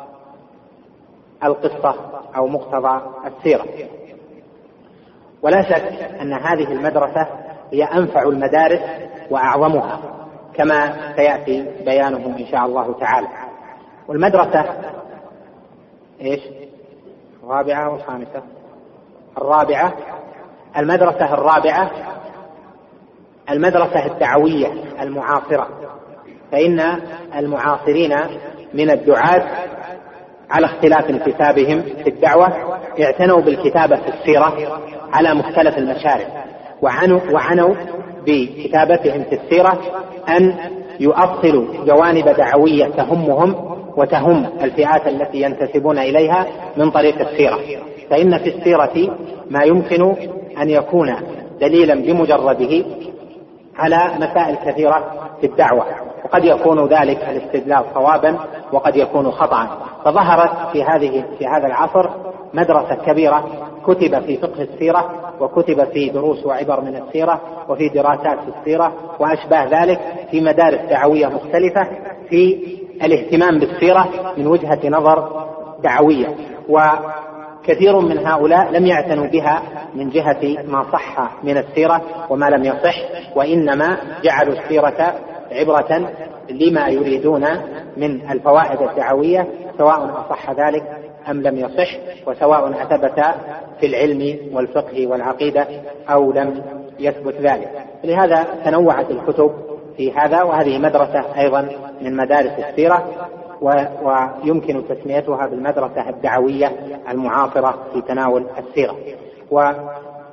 القصة أو مقتضى السيرة. ولا شك أن هذه المدرسة هي أنفع المدارس وأعظمها كما سيأتي بيانه إن شاء الله تعالى. والمدرسة إيش؟ الرابعة والخامسة؟ الرابعة. المدرسة الرابعة المدرسة الدعوية المعاصرة، فإن المعاصرين من الدعاة على اختلاف انتسابهم في الدعوة اعتنوا بالكتابة في السيرة على مختلف المشارف، وعنوا, وعنوا بكتابتهم في السيرة أن يؤصلوا جوانب دعوية تهمهم وتهم الفئات التي ينتسبون إليها من طريق السيرة، فإن في السيرة ما يمكن أن يكون دليلا بمجرده على مسائل كثيرة في الدعوة، وقد يكون ذلك الاستدلال صوابا وقد يكون خطأ. فظهرت في هذه في هذا العصر مدرسة كبيرة كتب في فقه السيرة وكتب في دروس وعبر من السيرة وفي دراسات في السيرة وأشباه ذلك في مدارس دعوية مختلفة في الاهتمام بالسيرة من وجهة نظر دعوية، وكثير من هؤلاء لم يعتنوا بها من جهة ما صح من السيرة وما لم يصح، وإنما جعلوا السيرة عبرة لما يريدون من الفوائد الدعوية سواء أصح ذلك أم لم يصح، وسواء أثبت في العلم والفقه والعقيدة أو لم يثبت ذلك. لهذا تنوعت الكتب في هذا، وهذه مدرسة أيضا من مدارس السيرة، ويمكن تسميتها بالمدرسة الدعوية المعاصرة في تناول السيرة.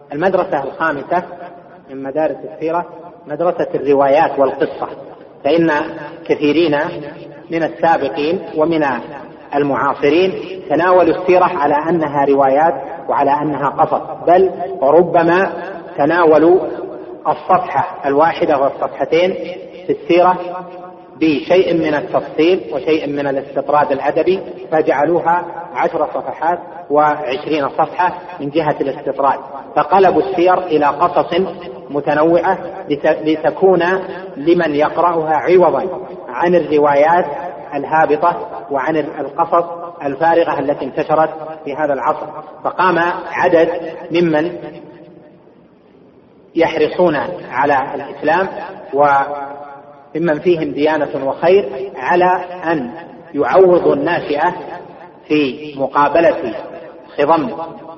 المدرسة الخامسة من مدارس السيرة مدرسة الروايات والقصة، فإن كثيرين من السابقين ومن المعاصرين تناولوا السيرة على أنها روايات وعلى أنها قصص، بل وربما تناولوا الصفحة الواحدة والصفحتين في السيرة بشيء من التفصيل وشيء من الاستطراد الأدبي، فجعلوها عشر صفحات وعشرين صفحة من جهة الاستطراد، فقلبوا السير إلى قصص متنوعة لتكون لمن يقرأها عوضا عن الروايات الهابطة وعن القصص الفارغة التي انتشرت في هذا العصر. فقام عدد ممن يحرصون على الإسلام وممن فيهم ديانة وخير على أن يعوضوا الناشئة في مقابلة خضم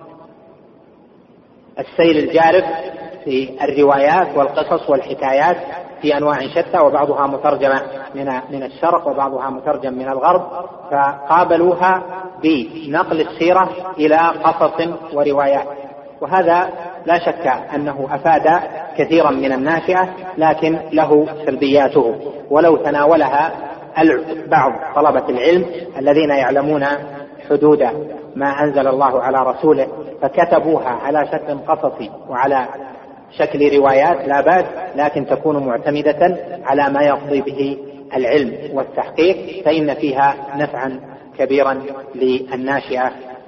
السيل الجارف في الروايات والقصص والحكايات في أنواع شتى، وبعضها مترجمة من من الشرق وبعضها مترجم من الغرب، فقابلوها بنقل السيرة إلى قصص وروايات. وهذا لا شك أنه أفاد كثيرا من الناشئة، لكن له سلبياته، ولو تناولها بعض طلبة العلم الذين يعلمون حدود ما أنزل الله على رسوله فكتبوها على شكل قصصي وعلى شكل روايات لا بأس، لكن تكون معتمدة على ما يقضي به العلم والتحقيق، فإن فيها نفعا كبيرا للناشئة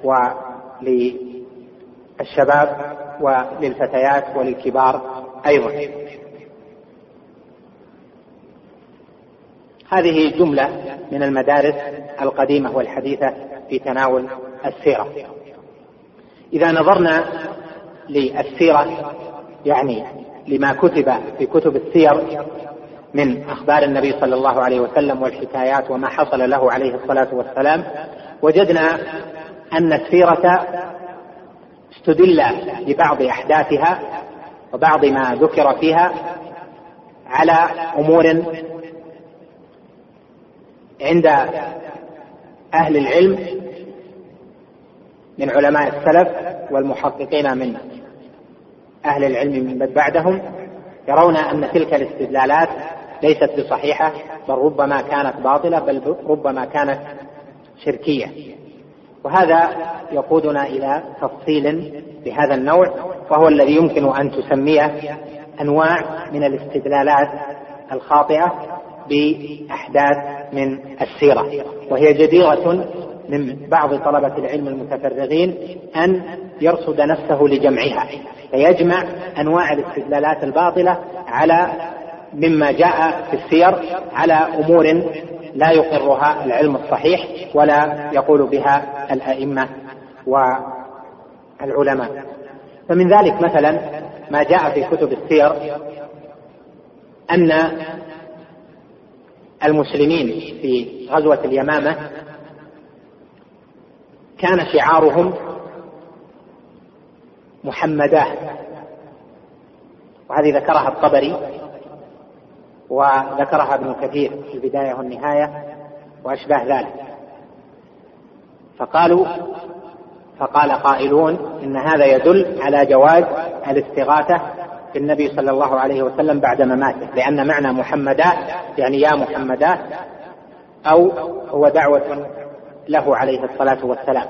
وللشباب وللفتيات وللكبار أيضا. هذه جملة من المدارس القديمة والحديثة في تناول السيرة. إذا نظرنا للسيرة يعني لما كتب في كتب السير من أخبار النبي صلى الله عليه وسلم والحكايات وما حصل له عليه الصلاة والسلام، وجدنا أن السيرة استدل ببعض أحداثها وبعض ما ذكر فيها على أمور عند أهل العلم من علماء السلف والمحققين من أهل العلم من بعدهم، يرون أن تلك الاستدلالات ليست بصحيحة، بل ربما كانت باطلة، بل ربما كانت شركية. وهذا يقودنا إلى تفصيل بهذا النوع، وهو الذي يمكن أن تسميه أنواع من الاستدلالات الخاطئة بأحداث من السيرة، وهي جديرة من بعض طلبة العلم المتفرغين أن يرصد نفسه لجمعها، فيجمع أنواع الاستدلالات الباطلة على مما جاء في السير على أمور لا يقرها العلم الصحيح ولا يقول بها الأئمة والعلماء. فمن ذلك مثلا ما جاء في كتب السير أن المسلمين في غزوة اليمامة كان شعارهم محمداه، وهذه ذكرها الطبري وذكرها ابن كثير في البداية والنهاية وأشباه ذلك. فقالوا فقال قائلون إن هذا يدل على جواز الاستغاثة بالنبي صلى الله عليه وسلم بعد مماته، لأن معنى محمدا يعني يا محمدا، أو هو دعوة له عليه الصلاة والسلام،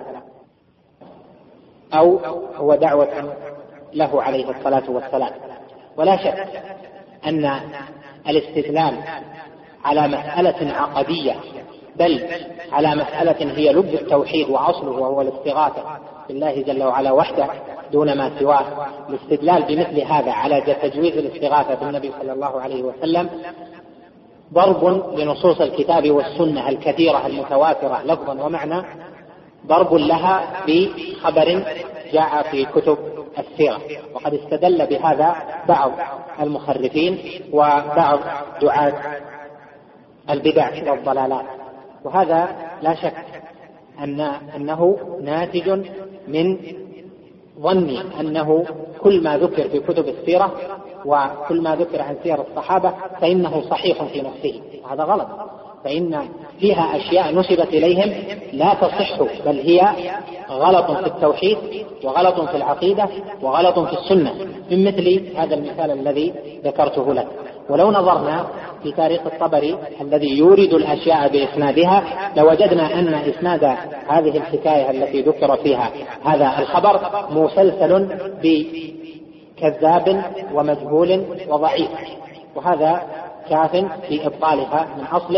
أو هو دعوة له عليه الصلاة والسلام. ولا شك أن الاستدلال على مسألة عقدية، بل على مسألة هي لب التوحيد وأصله وهو الاستغاثة بالله جل وعلا وحده دون ما سواه، الاستدلال بمثل هذا على تجويز الاستغاثة بالنبي صلى الله عليه وسلم ضرب لنصوص الكتاب والسنة الكثيرة المتواترة لفظا ومعنى، ضرب لها بخبر جاء في كتب السيرة. وقد استدل بهذا بعض المخرفين وبعض دعاة البدع والضلالات، وهذا لا شك أن أنه ناتج من ظني أنه كل ما ذكر في كتب السيرة وكل ما ذكر عن سير الصحابة فإنه صحيح في نفسه، وهذا غلط. فإن فيها أشياء نسبت إليهم لا تصح، بل هي غلط في التوحيد وغلط في العقيدة وغلط في السنة، من مثل هذا المثال الذي ذكرته لك. ولو نظرنا في تاريخ الطبري الذي يورد الأشياء بإسنادها لوجدنا أن إسناد هذه الحكاية التي ذكر فيها هذا الخبر مسلسل بكذاب ومجهول وضعيف، وهذا كاف في إبطالها من أصله.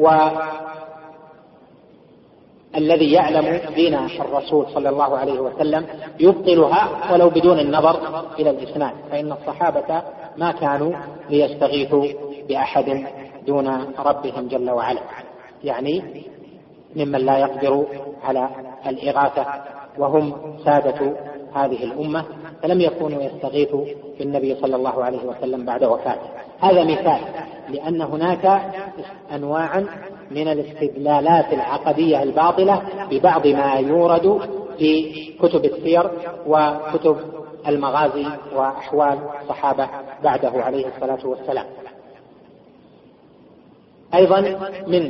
والذي يعلم دين الرسول صلى الله عليه وسلم يبطلها ولو بدون النظر إلى الإسناد، فإن الصحابة ما كانوا ليستغيثوا بأحد دون ربهم جل وعلا، يعني ممن لا يقدر على الإغاثة، وهم سادة هذه الأمة، فلم يكونوا يستغيثوا بالنبي صلى الله عليه وسلم بعد وفاته. هذا مثال، لأن هناك أنواعا من الاستدلالات العقدية الباطلة ببعض ما يورد في كتب السير وكتب المغازي وأحوال الصحابة بعده عليه الصلاة والسلام. أيضا من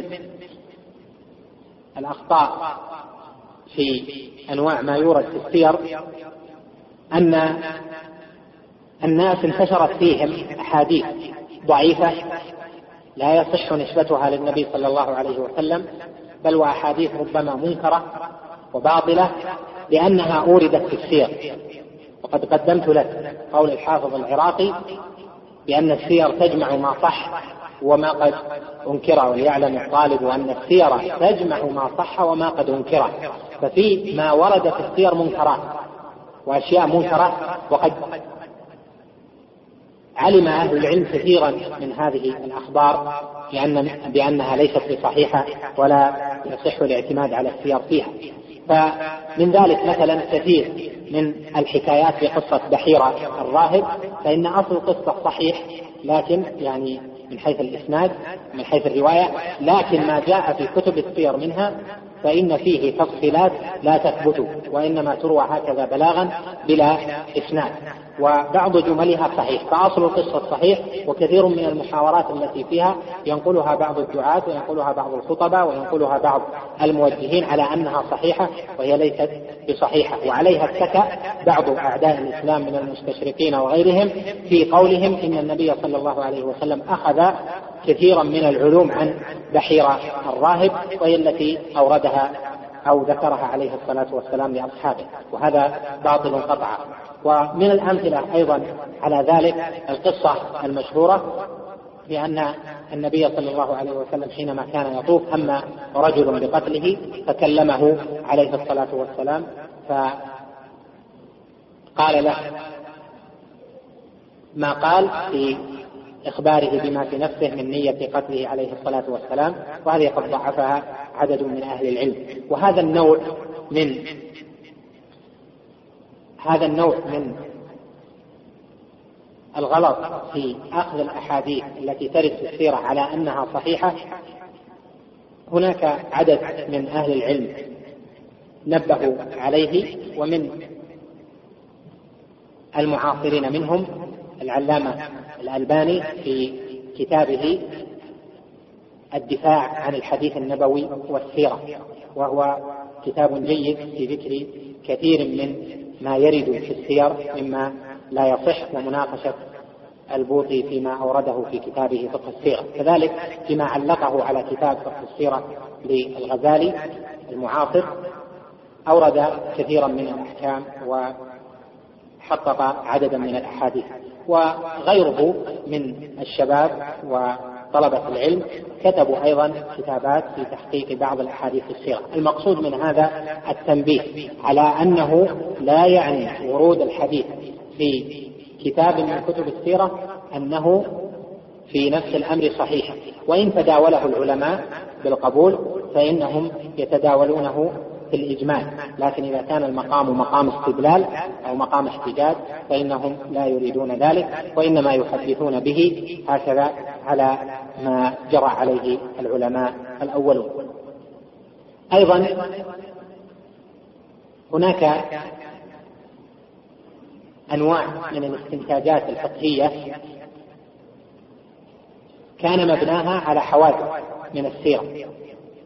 الأخطاء في أنواع ما يورد في السير أن الناس انتشرت فيهم أحاديث ضعيفة لا يصح نسبتها للنبي صلى الله عليه وسلم، بل وأحاديث ربما منكرة وباطلة لأنها أوردت في السير. وقد قدمت لك قول الحافظ العراقي بأن السير تجمع ما صح وما قد أنكره، وليعلم الطالب أن السير تجمع ما صح وما قد أنكره، ففي ما ورد في السير منكرات وأشياء منكرة، وقد علم أهل العلم كثيرا من هذه الأخبار بأن بأنها ليست بصحيحة ولا يصح الاعتماد على السير فيها. فمن ذلك مثلا كثير من الحكايات في قصة بحيرة الراهب، فإن أصل القصة صحيح لكن يعني من حيث الإسناد من حيث الرواية، لكن ما جاء في كتب السير منها فإن فيه تفصيلات لا تثبت، وإنما تروى هكذا بلاغا بلا إسناد، وبعض جملها صحيح، فأصل القصة صحيح، وكثير من المحاورات التي فيها ينقلها بعض الدعاة وينقلها بعض الخطباء وينقلها بعض الموجهين على أنها صحيحة وهي ليست بصحيحة. وعليها اتكى بعض أعداء الإسلام من المستشرقين وغيرهم في قولهم إن النبي صلى الله عليه وسلم أخذ كثيرا من العلوم عن بحيرة الراهب، وهي التي أوردها أو ذكرها عليه الصلاة والسلام لأصحابه، وهذا باطل قطعا. ومن الأمثلة أيضا على ذلك القصة المشهورة بأن النبي صلى الله عليه وسلم حينما كان يطوف هم رجل بقتله فكلمه عليه الصلاة والسلام فقال له ما قال في إخباره بما في نفسه من نية قتله عليه الصلاة والسلام، وهذه قد ضعفها عدد من أهل العلم. وهذا النوع من هذا النوع من الغلط في أخذ الأحاديث التي ترد في السيرة على أنها صحيحة، هناك عدد من أهل العلم نبهوا عليه، ومن المعاصرين منهم العلامة الألباني في كتابه الدفاع عن الحديث النبوي والسيرة، وهو كتاب جيد في ذكر كثير من ما يرد في السير مما لا يصح، ومناقشة البوطي فيما أورده في كتابه فقه السيرة، كذلك فيما علقه على كتاب فقه السيرة للغزالي المعاصر أورد كثيرا من الأحكام وحقق عددا من الأحاديث. وغيره من الشباب وطلبة العلم كتبوا أيضا كتابات في تحقيق بعض الأحاديث السيرة. المقصود من هذا التنبيه على أنه لا يعني ورود الحديث في كتاب من كتب السيرة أنه في نفس الأمر صحيح، وإن تداوله العلماء بالقبول فإنهم يتداولونه في الإجمال، لكن إذا كان المقام مقام استدلال أو مقام احتجاج فإنهم لا يريدون ذلك، وإنما يحدثون به هكذا على ما جرى عليه العلماء الأولون. أيضا هناك أنواع من الاستنتاجات الفقهية كان مبناها على حوادث من السيرة،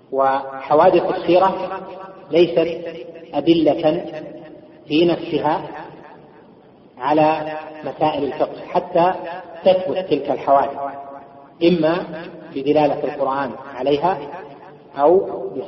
وحوادث السيرة ليست أدلة في نفسها على مسائل الفقه حتى تثبت تلك الحوادث، إما بدلالة القرآن عليها أو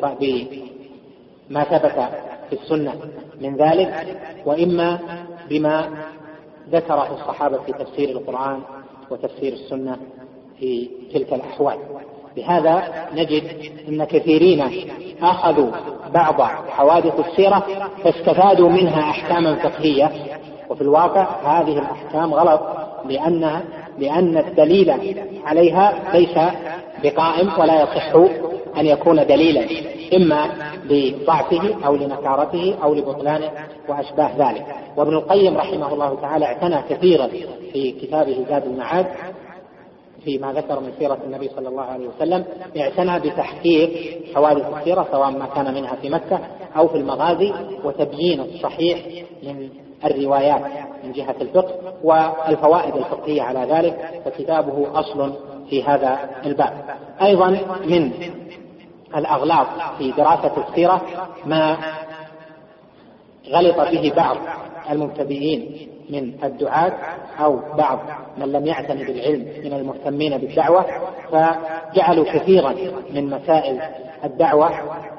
بما ثبت في السنة من ذلك، وإما بما ذكره الصحابة في تفسير القرآن وتفسير السنة في تلك الأحوال. بهذا نجد أن كثيرين أخذوا بعض حوادث السيرة فاستفادوا منها أحكاما فقهية، وفي الواقع هذه الأحكام غلط، لأنها لأن الدليل عليها ليس بقائم ولا يصح أن يكون دليلا، إما لضعفه أو لنكارته أو لبطلانه وأشباه ذلك. وابن القيم رحمه الله تعالى اعتنى كثيرا في كتابه زاد المعاد فيما ذكر من سيرة النبي صلى الله عليه وسلم، اعتنى بتحقيق حوادث السيرة سواء ما كان منها في مكة أو في المغازي، وتبيين الصحيح من الروايات من جهة الفقه والفوائد الفقهية على ذلك، فكتابه أصل في هذا الباب. أيضا من الأغلاط في دراسة السيرة ما غلط به بعض المبتدئين من الدعاة أو بعض من لم يعتني بالعلم من المهتمين بالدعوة، فجعلوا كثيرا من مسائل الدعوة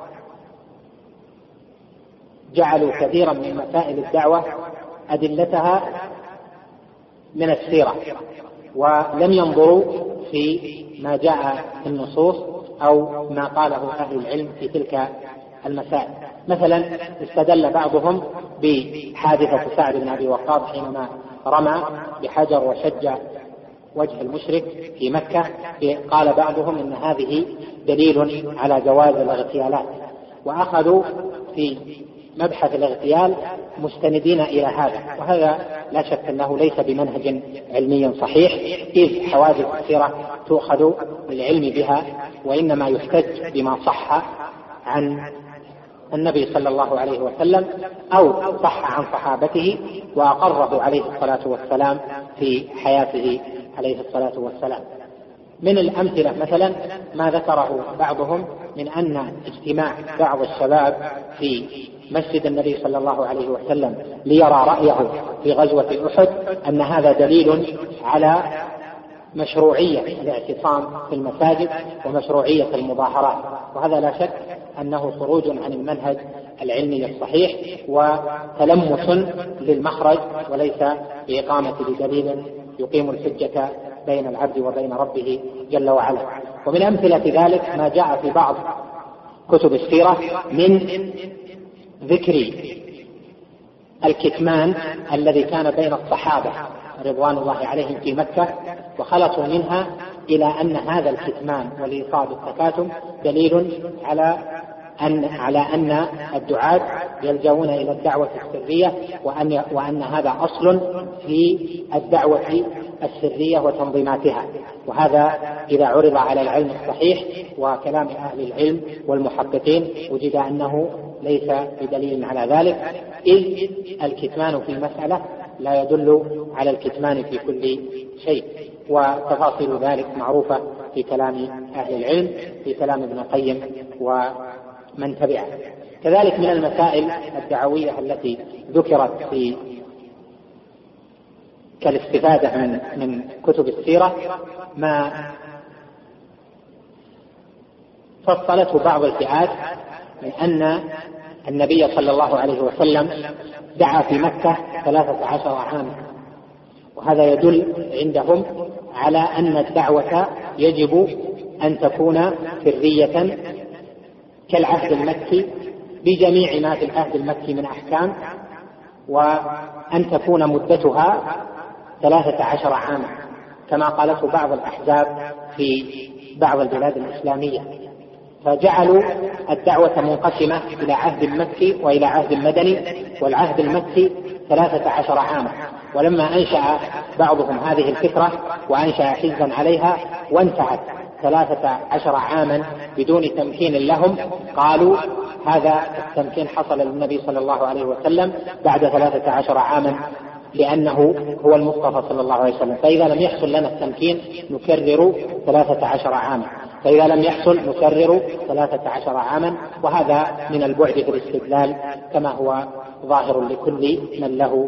جعلوا كثيرا من مسائل الدعوة أدلتها من السيرة، ولم ينظروا في ما جاء في النصوص أو ما قاله أهل العلم في تلك المسائل. مثلا استدل بعضهم بحادثة سعد بن أبي وقاص حينما رمى بحجر وشج وجه المشرك في مكة، قال بعضهم إن هذه دليل على جواز الاغتيالات، وأخذوا في مبحث الاغتيال مستندين إلى هذا، وهذا لا شك أنه ليس بمنهج علمي صحيح، إذ حوادث السيرة تؤخذ بالعلم بها، وإنما يحتج بما صح عن النبي صلى الله عليه وسلم أو صح عن صحابته وأقره عليه الصلاة والسلام في حياته عليه الصلاة والسلام. من الأمثلة مثلا ما ذكره بعضهم من أن اجتماع بعض الشباب في مسجد النبي صلى الله عليه وسلم ليرى رأيه في غزوة أحد أن هذا دليل على مشروعية الاعتصام في المساجد ومشروعية المظاهرات، وهذا لا شك أنه خروج عن المنهج العلمي الصحيح وتلمس للمخرج وليس بإقامة بدليل يقيم الحجة بين العبد وبين ربه جل وعلا. ومن أمثلة ذلك ما جاء في بعض كتب السيرة من ذكر الكتمان الذي كان بين الصحابة رضوان الله عليهم في مكة، وخلصوا منها إلى أن هذا الكتمان والإيصال بالتكاتم دليل على أن على أن الدعاة يلجؤون إلى الدعوة السرية، وأن وأن هذا أصل في الدعوة السرية وتنظيماتها. وهذا إذا عرض على العلم الصحيح وكلام أهل العلم والمحققين وجد أنه ليس بدليل على ذلك، إذ الكتمان في المسألة لا يدل على الكتمان في كل شيء، وتفاصيل ذلك معروفة في كلام أهل العلم في كلام ابن القيم ومن تبعه. كذلك من المسائل الدعوية التي ذكرت في كالاستفادة من من كتب السيرة ما فصلته بعض الفئات من أن النبي صلى الله عليه وسلم دعا في مكة ثلاثة عشر عاما، وهذا يدل عندهم على أن الدعوة يجب أن تكون سرية كالعهد المكي بجميع ما في العهد المكي من أحكام، وأن تكون مدتها ثلاثة عشر عاما كما قالته بعض الأحزاب في بعض البلاد الإسلامية، فجعلوا الدعوة منقسمة إلى عهد مكي وإلى عهد مدني، والعهد المكي ثلاثة عشر عاما. ولما أنشأ بعضهم هذه الفكرة وأنشأ حزبا عليها وانتهت ثلاثة عشر عاما بدون تمكين لهم، قالوا هذا التمكين حصل للنبي صلى الله عليه وسلم بعد ثلاثة عشر عاما لأنه هو المصطفى صلى الله عليه وسلم، فإذا لم يحصل لنا التمكين نكرر ثلاثة عشر عاما. فإذا لم يحصل نكرر ثلاثة عشر عاما، وهذا من البعد في الاستدلال كما هو ظاهر لكل من له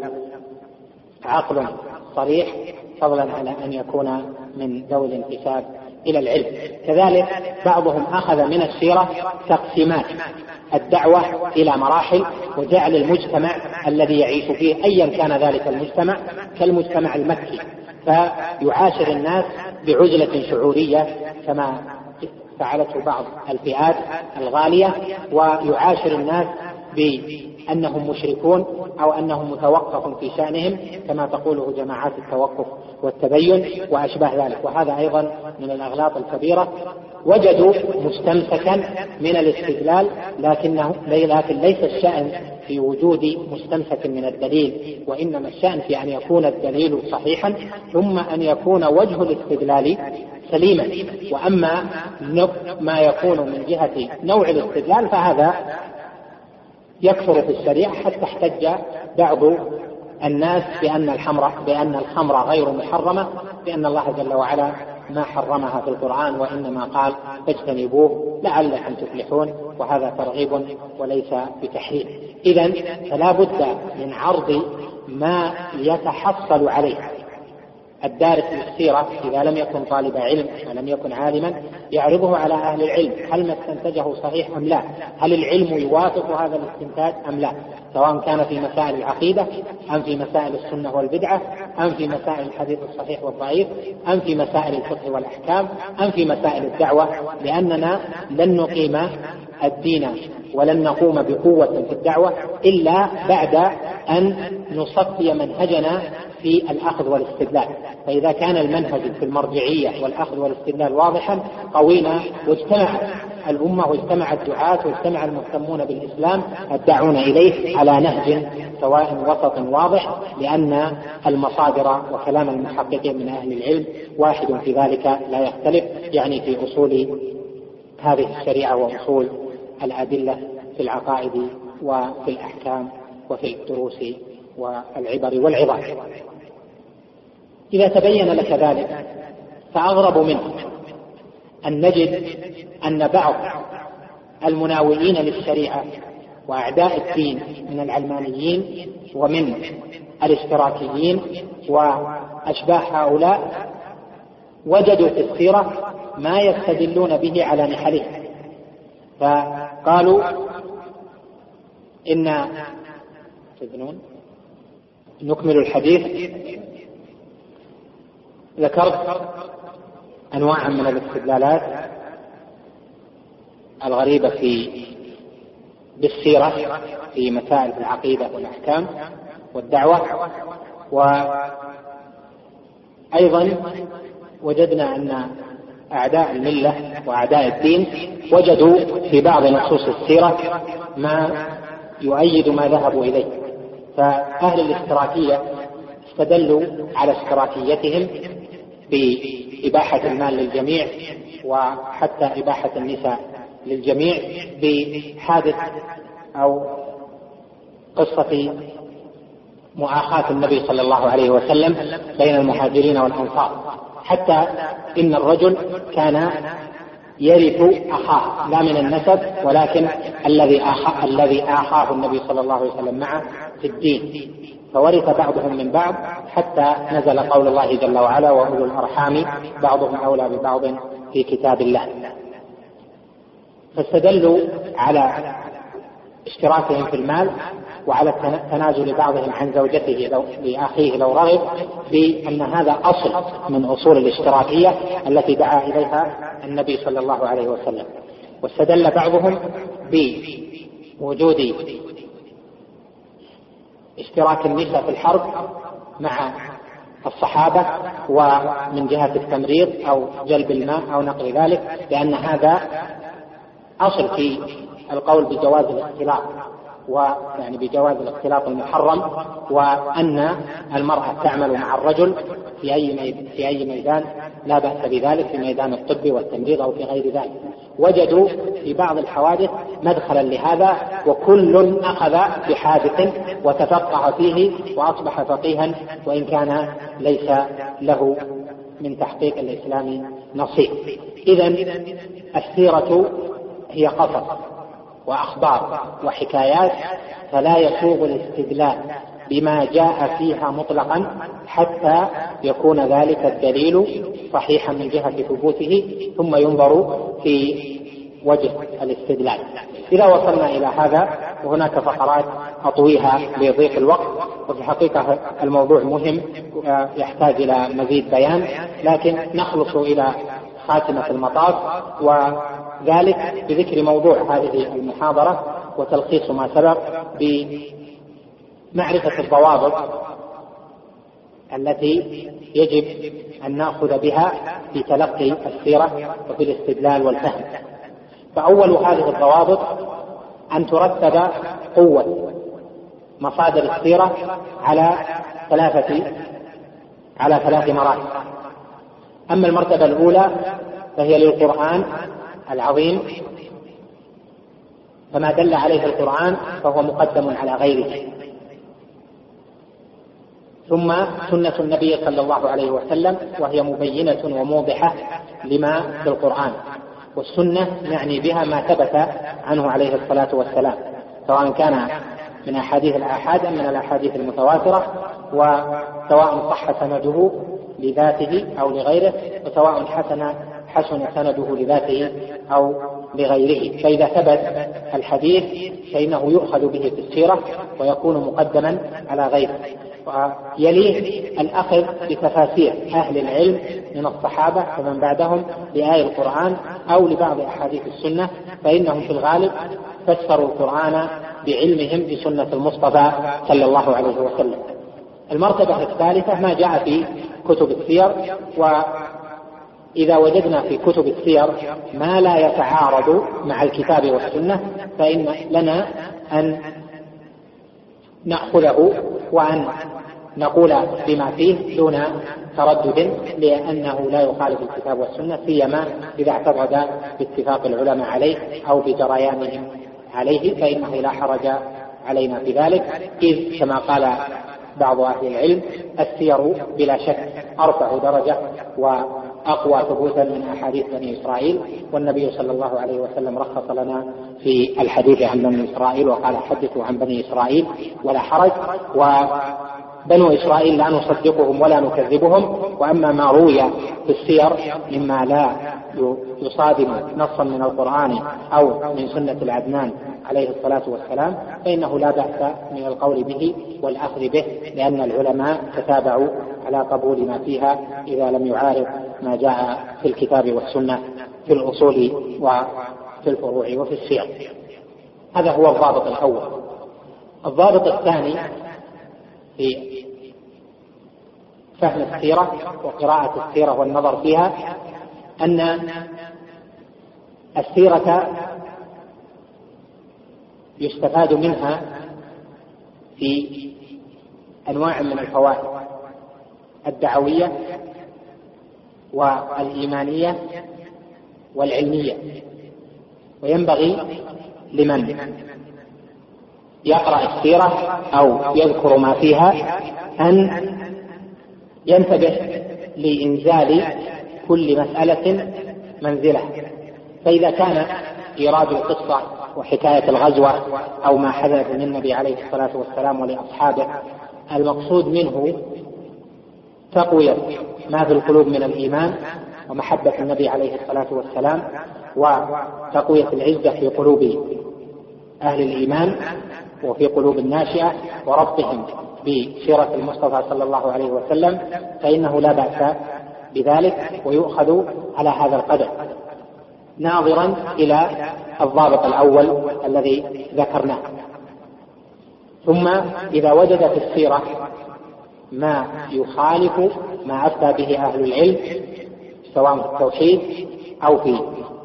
عقل صريح، فضلا على أن يكون من ذوي الانتساب إلى العلم. كذلك بعضهم أخذ من السيرة تقسيمات الدعوة إلى مراحل، وجعل المجتمع الذي يعيش فيه أيا كان ذلك المجتمع كالمجتمع المكي، فيعاشر الناس بعزلة شعورية كما فعلته بعض الفئات الغالية، ويعاشر الناس بأنهم مشركون أو أنهم متوقف في شأنهم كما تقوله جماعات التوقف والتبين وأشباه ذلك، وهذا أيضا من الأغلاط الكبيرة. وجدوا مستمسكا من الاستدلال، لكنه لكن ليس الشأن في وجود مستمسك من الدليل، وإنما الشأن في أن يكون الدليل صحيحا ثم أن يكون وجه الاستدلال سليما. وأما ما يكون من جهة نوع الاستدلال فهذا يكثر في الشريعة، حتى احتج بعض الناس بأن الخمر بأن الخمر غير محرمة، بأن الله جل وعلا ما حرمها في القرآن، وإنما قال فاجتنبوه لعلكم تفلحون، وهذا ترغيب وليس بتحريم. إذن فلا بد من عرض ما يتحصل عليه الدارس للسيرة إذا لم يكن طالب علم ولم يكن عالما، يعرضه على أهل العلم، هل ما استنتجه صحيح أم لا، هل العلم يوافق هذا الاستنتاج أم لا، سواء كان في مسائل العقيدة أم في مسائل السنة والبدعة أم في مسائل الحديث الصحيح والضعيف أم في مسائل الفقه والأحكام أم في مسائل الدعوة، لأننا لن نقيم الدين ولن نقوم بقوة في الدعوة إلا بعد أن نصفي منهجنا في الأخذ والاستدلال. فإذا كان المنهج في المرجعية والأخذ والاستدلال واضحا قوينا، واجتمع الأمة واجتمع الدعاة واجتمع المهتمون بالإسلام الداعون إليه على نهج سواء وسط واضح، لأن المصادر وكلام المحققين من أهل العلم واحد في ذلك لا يختلف، يعني في أصول هذه الشريعة وأصول الأدلة في العقائد وفي الأحكام وفي الدروس والعبر والعظات. إذا تبين لك ذلك فأغرب منه أن نجد أن بعض المناوئين للشريعة وأعداء الدين من العلمانيين ومن الاشتراكيين وأشباه هؤلاء وجدوا في السيرة ما يستدلون به على نحله، فقالوا إن تذنون نكمل الحديث. ذكرت أنواعا من الاستدلالات الغريبة في بالسيرة في مسائل العقيدة والأحكام والدعوة، وأيضا وجدنا أن أعداء الملة وأعداء الدين وجدوا في بعض نصوص السيرة ما يؤيد ما ذهبوا إليه. فأهل الاشتراكية استدلوا على اشتراكيتهم بإباحة المال للجميع وحتى إباحة النساء للجميع بحادث أو قصة مؤاخاة النبي صلى الله عليه وسلم بين المهاجرين والأنصار، حتى إن الرجل كان يرث أخاه لا من النسب ولكن الذي آخاه الذي آخاه النبي صلى الله عليه وسلم معه في الدين، فورث بعضهم من بعض حتى نزل قول الله جل وعلا وأولو الأرحام بعضهم أولى ببعض في كتاب الله. فاستدلوا على اشتراكهم في المال وعلى تنازل بعضهم عن زوجته لو لأخيه لو رغب، بأن هذا أصل من أصول الاشتراكية التي دعا إليها النبي صلى الله عليه وسلم. واستدل بعضهم بوجود اشتراك النساء في الحرب مع الصحابة ومن جهة التمريض أو جلب الماء أو نقل ذلك، لأن هذا أصل في القول بجواز الاختلاط ويعني بجواز الاختلاط المحرم، وأن المرأة تعمل مع الرجل في أي في أي ميدان لا بأس بذلك، في ميدان الطب والتمريض أو في غير ذلك. وجدوا في بعض الحوادث مدخلا لهذا، وكل أخذ بحادث وتفقه فيه وأصبح فقيها، وإن كان ليس له من تحقيق الإسلام نصيب. إذن السيرة هي قصص وأخبار وحكايات، فلا يسوغ الاستدلال بما جاء فيها مطلقا حتى يكون ذلك الدليل صحيحا من جهة ثبوته، ثم ينظر في وجه الاستدلال. إذا وصلنا إلى هذا، وهناك فقرات أطويها لضيق الوقت، وفي الحقيقة الموضوع مهم يحتاج إلى مزيد بيان، لكن نخلص إلى خاتمة المطاف، وذلك بذكر موضوع هذه المحاضرة وتلخيص ما سبق بمعرفة الضوابط التي يجب أن نأخذ بها في تلقي السيرة وفي الاستدلال والفهم. فأول هذه الضوابط أن ترتب قوة مصادر السيرة على ثلاثة على ثلاث مراتب. أما المرتبة الأولى فهي للقرآن العظيم، فما دل عليه القرآن فهو مقدم على غيره. ثم سنة النبي صلى الله عليه وسلم، وهي مبينة وموضحة لما في القرآن، والسنة نعني بها ما ثبت عنه عليه الصلاة والسلام، سواء كان من أحاديث الآحاد أم من الأحاديث المتواترة، وسواء صح سنده لذاته أو لغيره، وسواء حسن حسن سنده لذاته أو لغيره. فإذا ثبت الحديث فإنه يؤخذ به في السيرة ويكون مقدما على غيره. ويليه الأخذ بتفاسير أهل العلم من الصحابة ومن بعدهم لآية القرآن أو لبعض أحاديث السنة، فإنهم في الغالب فسروا القرآن بعلمهم بسنة المصطفى صلى الله عليه وسلم. المرتبة الثالثة ما جاء في كتب السير، وإذا وجدنا في كتب السير ما لا يتعارض مع الكتاب والسنة فإن لنا أن نأخذه وأن نقول بما فيه دون تردد، لأنه لا يخالف الكتاب والسنة، سيما إذا اعتقد باتفاق العلماء عليه أو بجريانهم عليه، فإنه لا حرج علينا في ذلك، إذ كما قال بعض أهل العلم السير بلا شك أرفع درجة وأقوى ثبوتا من أحاديث بني إسرائيل، والنبي صلى الله عليه وسلم رخص لنا في الحديث عن بني إسرائيل وقال حدثوا عن بني إسرائيل ولا حرج. وبنو إسرائيل لا نصدقهم ولا نكذبهم، وأما ما روي في السير مما لا يصادم نصا من القرآن أو من سنة العدنان عليه الصلاة والسلام فإنه لا بأس من القول به والأخذ به، لأن العلماء تتابعوا على قبول ما فيها إذا لم يعارض ما جاء في الكتاب والسنة في الأصول وفي الفروع وفي السير. هذا هو الضابط الأول. الضابط الثاني في فهم السيرة وقراءة السيرة والنظر فيها أن السيرة يستفاد منها في أنواع من الفوائد الدعوية والإيمانية والعلمية، وينبغي لمن يقرأ السيرة أو يذكر ما فيها أن ينتبه لإنزال كل مسألة منزلة. فإذا كان إيراد القصة وحكاية الغزوة أو ما حدث من النبي عليه الصلاة والسلام ولأصحابه المقصود منه تقوية ما في القلوب من الإيمان ومحبة النبي عليه الصلاة والسلام، وتقوية العزة في قلوب أهل الإيمان وفي قلوب الناشئة، وربطهم بسيرة المصطفى صلى الله عليه وسلم، فإنه لا بأس بذلك ويؤخذ على هذا القدر، ناظرا إلى الضابط الأول الذي ذكرناه. ثم إذا وجد في السيرة ما يخالف ما أفتى به أهل العلم سواء في التوحيد أو في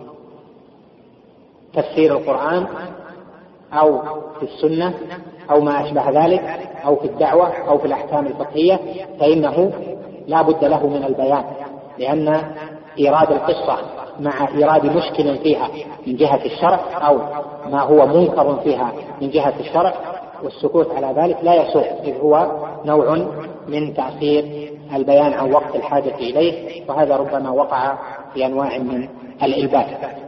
تفسير القرآن أو في السنة أو ما أشبه ذلك أو في الدعوة أو في الأحكام الفقهية، فإنه لا بد له من البيان، لأن إيراد القصة مع إيراد مشكل فيها من جهة الشرع أو ما هو منكر فيها من جهة الشرع والسكوت على ذلك لا يسوغ، إذ هو نوع من تأخير البيان عن وقت الحاجة إليه، وهذا ربما وقع بأنواع من الإلباس.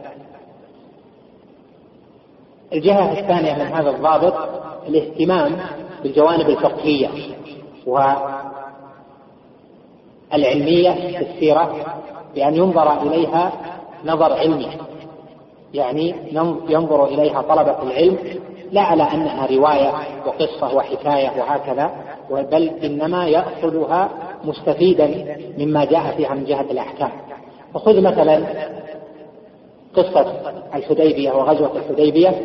الجهة الثانية من هذا الضابط الاهتمام بالجوانب الفقهية والعلمية في السيرة، بأن ينظر إليها نظر علمي، يعني ينظر إليها طلبة العلم لا على أنها رواية وقصة وحكاية وهكذا، بل إنما يأخذها مستفيدا مما جاء فيها من جهة الأحكام. وخذ مثلا قصة الحديبية وغزوة الحديبية،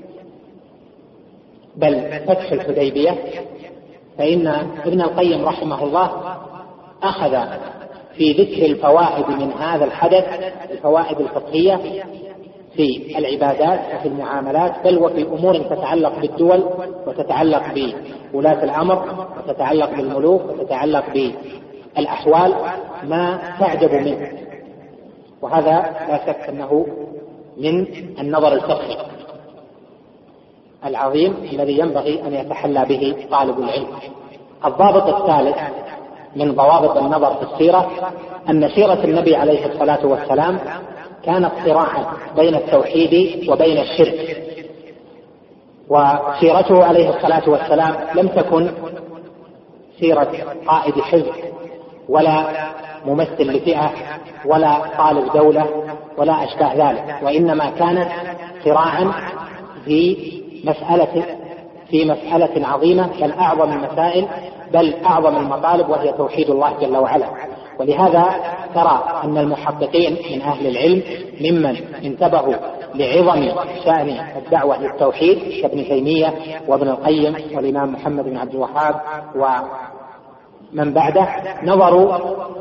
بل فتح الحديبية، فإن ابن القيم رحمه الله أخذ في ذكر الفوائد من هذا الحدث الفوائد الفقهية في العبادات وفي المعاملات، بل وفي أمور تتعلق بالدول وتتعلق بولاة الأمر وتتعلق بالملوك وتتعلق بالأحوال ما تعجب منه. وهذا لا شك أنه من النظر الفقهي العظيم الذي ينبغي أن يتحلى به طالب العلم. الضابط الثالث من ضوابط النظر في السيرة أن سيرة النبي عليه الصلاة والسلام كانت صراعا بين التوحيد وبين الشرك، وسيرته عليه الصلاة والسلام لم تكن سيرة قائد حزب ولا ممثل لفئة ولا طالب دولة ولا أشباه ذلك، وإنما كانت صراعا في مسألة في مسألة عظيمة، بل أعظم المسائل بل أعظم المطالب، وهي توحيد الله جل وعلا. ولهذا ترى أن المحققين من أهل العلم ممن انتبهوا لعظم شأن الدعوة للتوحيد كابن تيمية وابن القيم والإمام محمد بن عبد الوهاب ومن بعده، نظروا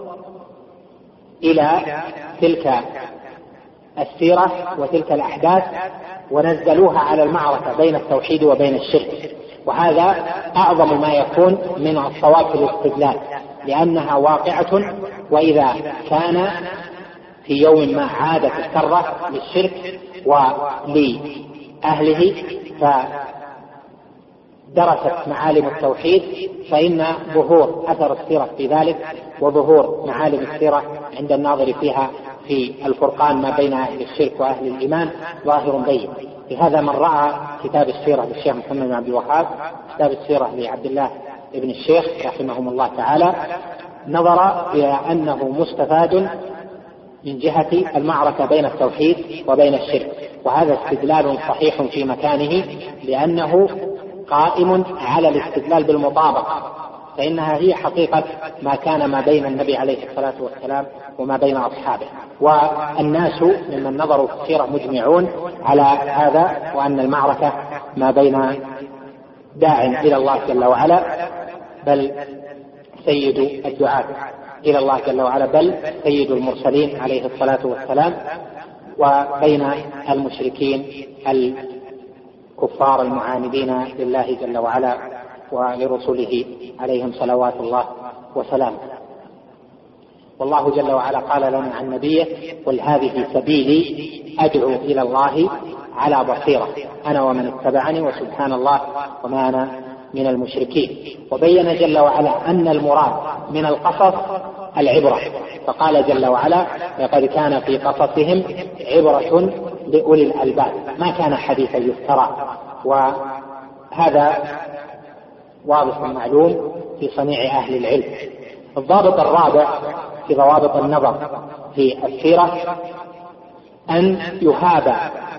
إلى تلك السيرة وتلك الأحداث ونزلوها على المعركة بين التوحيد وبين الشرك، وهذا أعظم ما يكون من الصواب في الاستدلال، لأنها واقعة، وإذا كان في يوم ما عادت الكرة للشرك ولأهله فدرست معالم التوحيد، فإن ظهور أثر السيرة في ذلك وظهور معالم السيرة عند الناظر فيها في الفرقان ما بين أهل الشرك وأهل الإيمان ظاهر بين. لهذا من رأى كتاب السيرة للشيخ محمد بن عبد الوهاب، كتاب السيرة لعبد الله ابن الشيخ رحمهم الله تعالى، نظر إلى أنه مستفاد من جهة المعركة بين التوحيد وبين الشرك، وهذا استدلال صحيح في مكانه، لأنه قائم على الاستدلال بالمطابقة، فإنها هي حقيقة ما كان ما بين النبي عليه الصلاة والسلام وما بين أصحابه. والناس ممن نظروا في السيرة مجمعون على هذا، وأن المعركة ما بين داع إلى الله جل وعلا بل سيد الدعاة إلى الله جل وعلا بل سيد المرسلين عليه الصلاة والسلام، وبين المشركين الكفار المعاندين لله جل وعلا ولرسله عليهم صلوات الله وسلامه. والله جل وعلا قال لنا عن نبيه: قل هذه سبيلي أدعو إلى الله على بصيرة أنا ومن اتبعني وسبحان الله وما أنا من المشركين. وبين جل وعلا أن المراد من القصص العبرة، فقال جل وعلا: لقد كان في قصصهم عبرة لأولي الألباب ما كان حديثا يفترى. وهذا واضح معلوم في صنيع أهل العلم. الضابط الرابع في ضوابط النظر في السيرة أن يهاب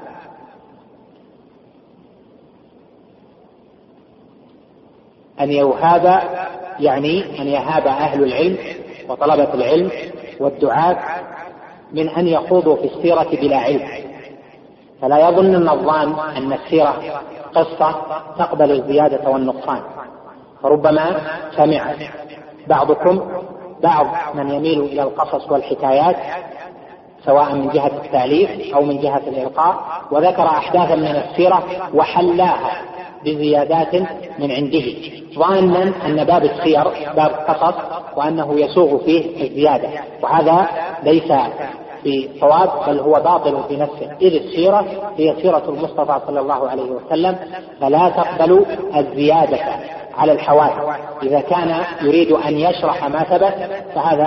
أن يهاب يعني أن يهاب أهل العلم وطلبة العلم والدعاة من أن يخوضوا في السيرة بلا علم، فلا يظن النظام أن السيرة قصة تقبل الزيادة والنقصان، فربما سمع بعضكم بعض من يميل إلى القصص والحكايات سواء من جهة التأليف أو من جهة الإلقاء، وذكر أحداثا من السيرة وحلاها بزيادات من عنده ظانا أن باب السير باب قصص وأنه يسوغ فيه الزيادة، وهذا ليس في صواب بل هو باطل في نفسه، إذ السيرة هي سيرة المصطفى صلى الله عليه وسلم، فلا تقبل الزيادة على الحوادث. إذا كان يريد أن يشرح ما ثبت فهذا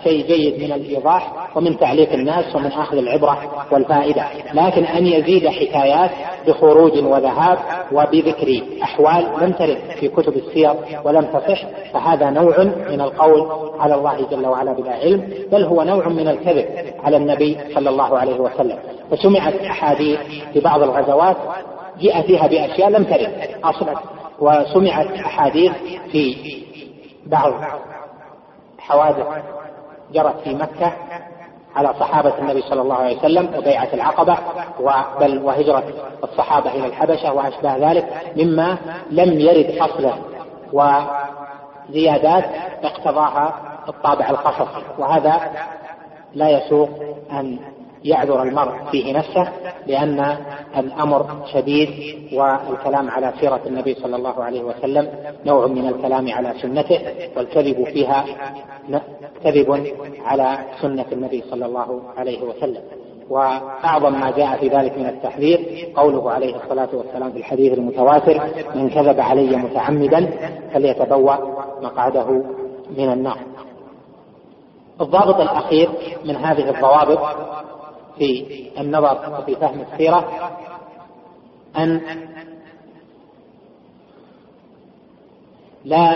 شيء جيد من الإيضاح ومن تعليق الناس ومن أخذ العبرة والفائدة، لكن أن يزيد حكايات بخروج وذهاب وبذكر أحوال لم ترد في كتب السير ولم تصح، فهذا نوع من القول على الله جل وعلا بلا علم، بل هو نوع من الكذب على النبي صلى الله عليه وسلم. فسمعت أحاديث في بعض الغزوات جاء فيها بأشياء لم ترد أصلا، وسمعت أحاديث في بعض حوادث جرت في مكة على صحابة النبي صلى الله عليه وسلم وبيعة العقبة بل وهجرة الصحابة إلى الحبشة وأشباه ذلك مما لم يرد أصلا، وزيادات اقتضاها الطابع القصصي، وهذا لا يسوق أن يعذر المرء فيه نفسه، لأن الأمر شديد، والكلام على سيرة النبي صلى الله عليه وسلم نوع من الكلام على سنته، والكذب فيها كذب على سنة النبي صلى الله عليه وسلم. وأعظم ما جاء في ذلك من التحذير قوله عليه الصلاة والسلام في الحديث المتواتر: من كذب علي متعمدا فليتبوأ مقعده من النار. الضابط الأخير من هذه الضوابط في النظر وفي فهم السيرة أن لا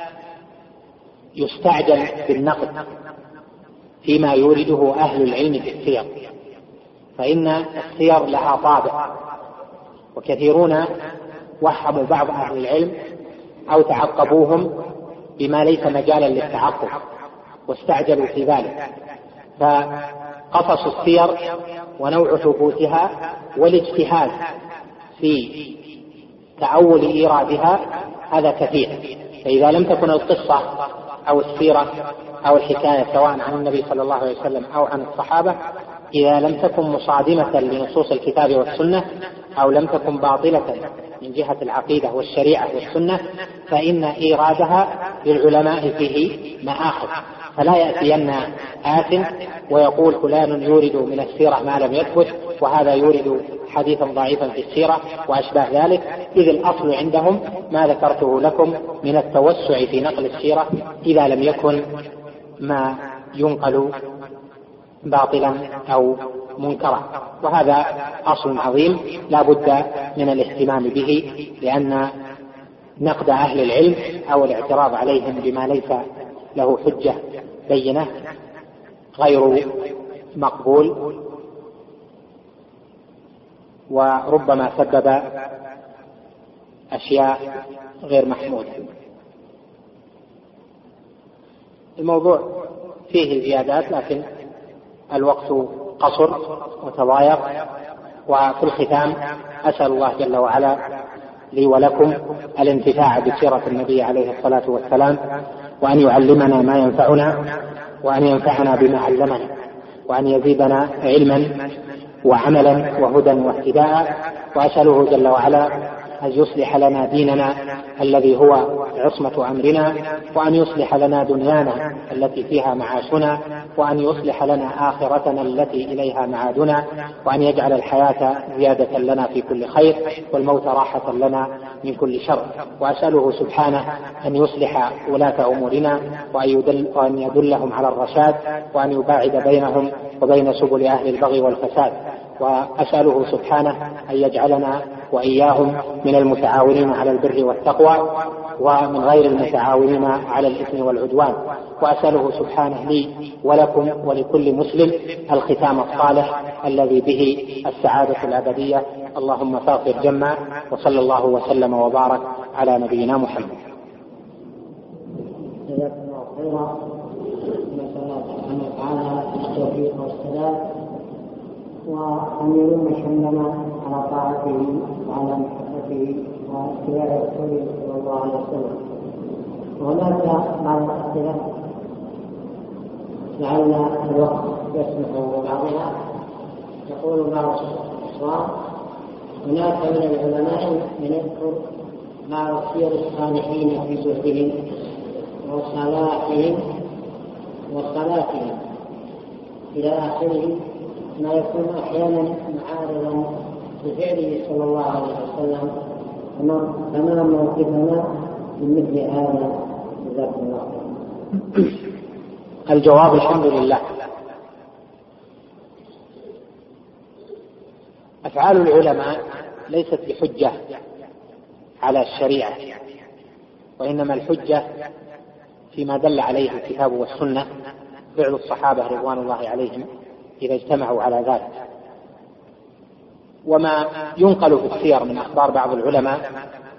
يستعجل بالنقد فيما يورده أهل العلم في السير، فإن السير لها طابع، وكثيرون وهموا بعض أهل العلم أو تعقبوهم بما ليس مجالا للتعقب واستعجلوا في ذلك. فقصص السير ونوع ثبوتها والاجتهاد في تأول إيرادها هذا كثير، فإذا لم تكن القصة أو السيرة أو الحكاية سواء عن النبي صلى الله عليه وسلم أو عن الصحابة إذا لم تكن مصادمة لنصوص الكتاب والسنة أو لم تكن باطلة من جهة العقيدة والشريعة والسنة فإن إيرادها للعلماء فيه مآخذ، فلا يأتين آت ويقول فلان يورد من السيرة ما لم يثبت وهذا يورد حديثا ضعيفا في السيرة وأشباه ذلك، إذ الأصل عندهم ما ذكرته لكم من التوسع في نقل السيرة إذا لم يكن ما ينقل باطلا أو منكرا، وهذا أصل عظيم لا بد من الاهتمام به، لأن نقد أهل العلم أو الاعتراض عليهم بما ليس له حجة بينة غير مقبول، وربما سبب أشياء غير محمودة. الموضوع فيه زيادات لكن الوقت قصر وتضايق، وفي الختام أسأل الله جل وعلا لي ولكم الانتفاع بسيرة النبي عليه الصلاة والسلام، وأن يعلمنا ما ينفعنا، وأن ينفعنا بما علمنا، وأن يزيدنا علما وعملا وهدى واهتداء، وأسأله جل وعلا أن يصلح لنا ديننا الذي هو عصمة أمرنا، وأن يصلح لنا دنيانا التي فيها معاشنا، وأن يصلح لنا آخرتنا التي إليها معادنا، وأن يجعل الحياة زيادة لنا في كل خير والموت راحة لنا من كل شر. وأسأله سبحانه أن يصلح ولاة أمورنا وأن, يدل وأن يدلهم على الرشاد، وأن يباعد بينهم وبين سبل أهل البغي والفساد. وأسأله سبحانه أن يجعلنا وإياهم من المتعاونين على البر والتقوى ومن غير المتعاونين على الإثم والعدوان. وأسأله سبحانه لي ولكم ولكل مسلم الختام الصالح الذي به السعادة الأبدية. اللهم فاغفر جمّا، وصلى الله وسلم وبارك على نبينا محمد. وأميرون شملنا على طاعته وعلى محبته واتباع رسوله صلى الله عليه وسلم. وهناك بعض الأسئلة لعل الوقت يسمح ببعضها. يقول بعض الإخوان: هناك من العلماء من يذكر بعض سير الصالحين في زهدهم وصلاحهم وصلاتهم إلى آخره، ما يكون أحيانا معارضا بفعله صلى الله عليه وسلم، فما موقفنا من مثل هذا؟ جزاكم الله. الجواب الحمد لله. أفعال العلماء ليست بحجة على الشريعة، وإنما الحجة فيما دل عليه الكتاب والسنة، فعل الصحابة رضوان الله عليهم إذا اجتمعوا على ذلك. وما ينقل في السير من أخبار بعض العلماء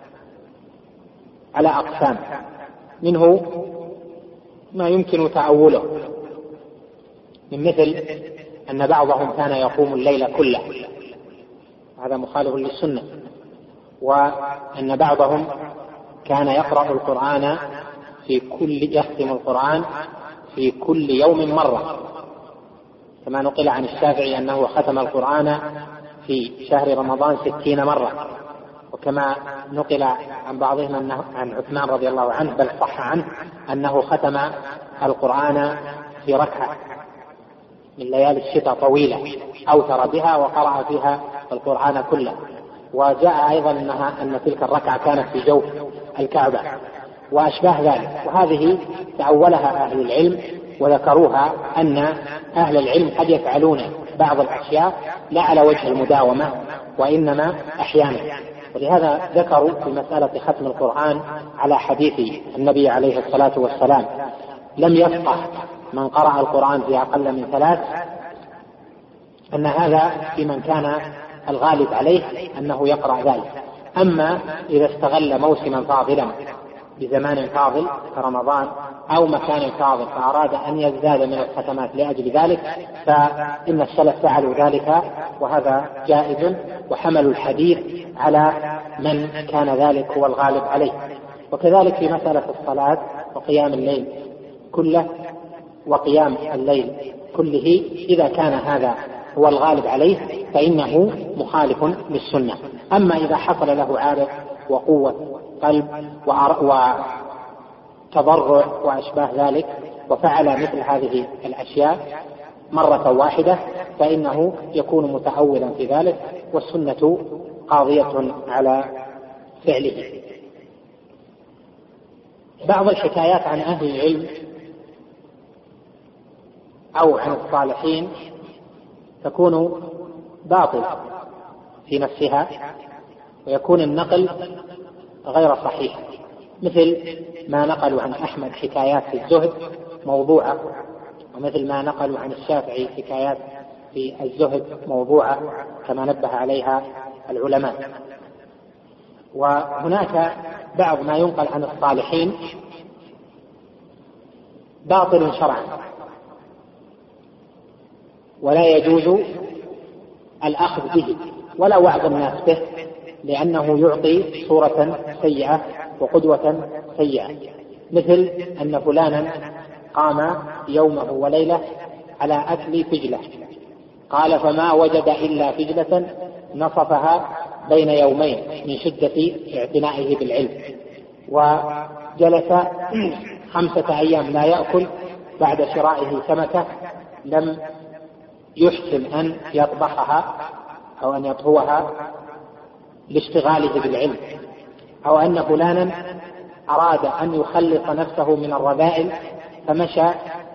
على أقسام، منه ما يمكن تأوله، من مثل أن بعضهم كان يقوم الليل كله، هذا مخالف للسنة، وأن بعضهم كان يقرأ القرآن في كل يختم القرآن في كل يوم مرة، كما نقل عن الشافعي أنه ختم القرآن في شهر رمضان ستين مرة، وكما نقل عن بعضهم أنه عن عثمان رضي الله عنه بل صح عنه أنه ختم القرآن في ركعة من ليالي الشتاء طويلة أوتر بها وقرأ فيها القرآن كله. وجاء أيضا أنها أن تلك الركعة كانت في جوف الكعبة وأشباه ذلك. وهذه تأولها أهل العلم وذكروها أن أهل العلم قد يفعلون بعض الأشياء لا على وجه المداومة وإنما أحيانا، ولهذا ذكروا في مسألة ختم القرآن على حديث النبي عليه الصلاة والسلام: لم يفقه من قرأ القرآن في أقل من ثلاث، أن هذا في من كان الغالب عليه أنه يقرأ ذلك. أما إذا استغل موسما فاضلا بزمان فاضل كرمضان أو مكان فاضل فأراد أن يزداد من الختمات لأجل ذلك، فإن السلف فعلوا ذلك وهذا جائز، وحملوا الحديث على من كان ذلك هو الغالب عليه. وكذلك في مسألة الصلاة وقيام الليل كله وقيام الليل كله، إذا كان هذا هو الغالب عليه فإنه مخالف للسنة. أما إذا حصل له عارض وقوة قلب وتضرع وأشباه ذلك وفعل مثل هذه الأشياء مرة واحدة فإنه يكون متأولا في ذلك، والسنة قاضية على فعله. بعض الحكايات عن أهل العلم أو عن الصالحين تكون باطل في نفسها، ويكون النقل غير صحيح، مثل ما نقلوا عن أحمد حكايات في الزهد موضوعة، ومثل ما نقلوا عن الشافعي حكايات في الزهد موضوعة كما نبه عليها العلماء. وهناك بعض ما ينقل عن الصالحين باطل شرعا ولا يجوز الأخذ به ولا وعظ الناس به، لأنه يعطي صورة سيئة وقدوة سيئة، مثل أن فلانا قام يومه وليلة على أكل فجلة، قال فما وجد إلا فجلة نصفها بين يومين من شدة اعتنائه بالعلم، وجلس خمسة أيام لا يأكل بعد شرائه سمكة لم يحسن أن يطبخها أو أن يطهوها لاشتغاله بالعلم، أو أن فلانا أراد أن يخلص نفسه من الرذائل فمشى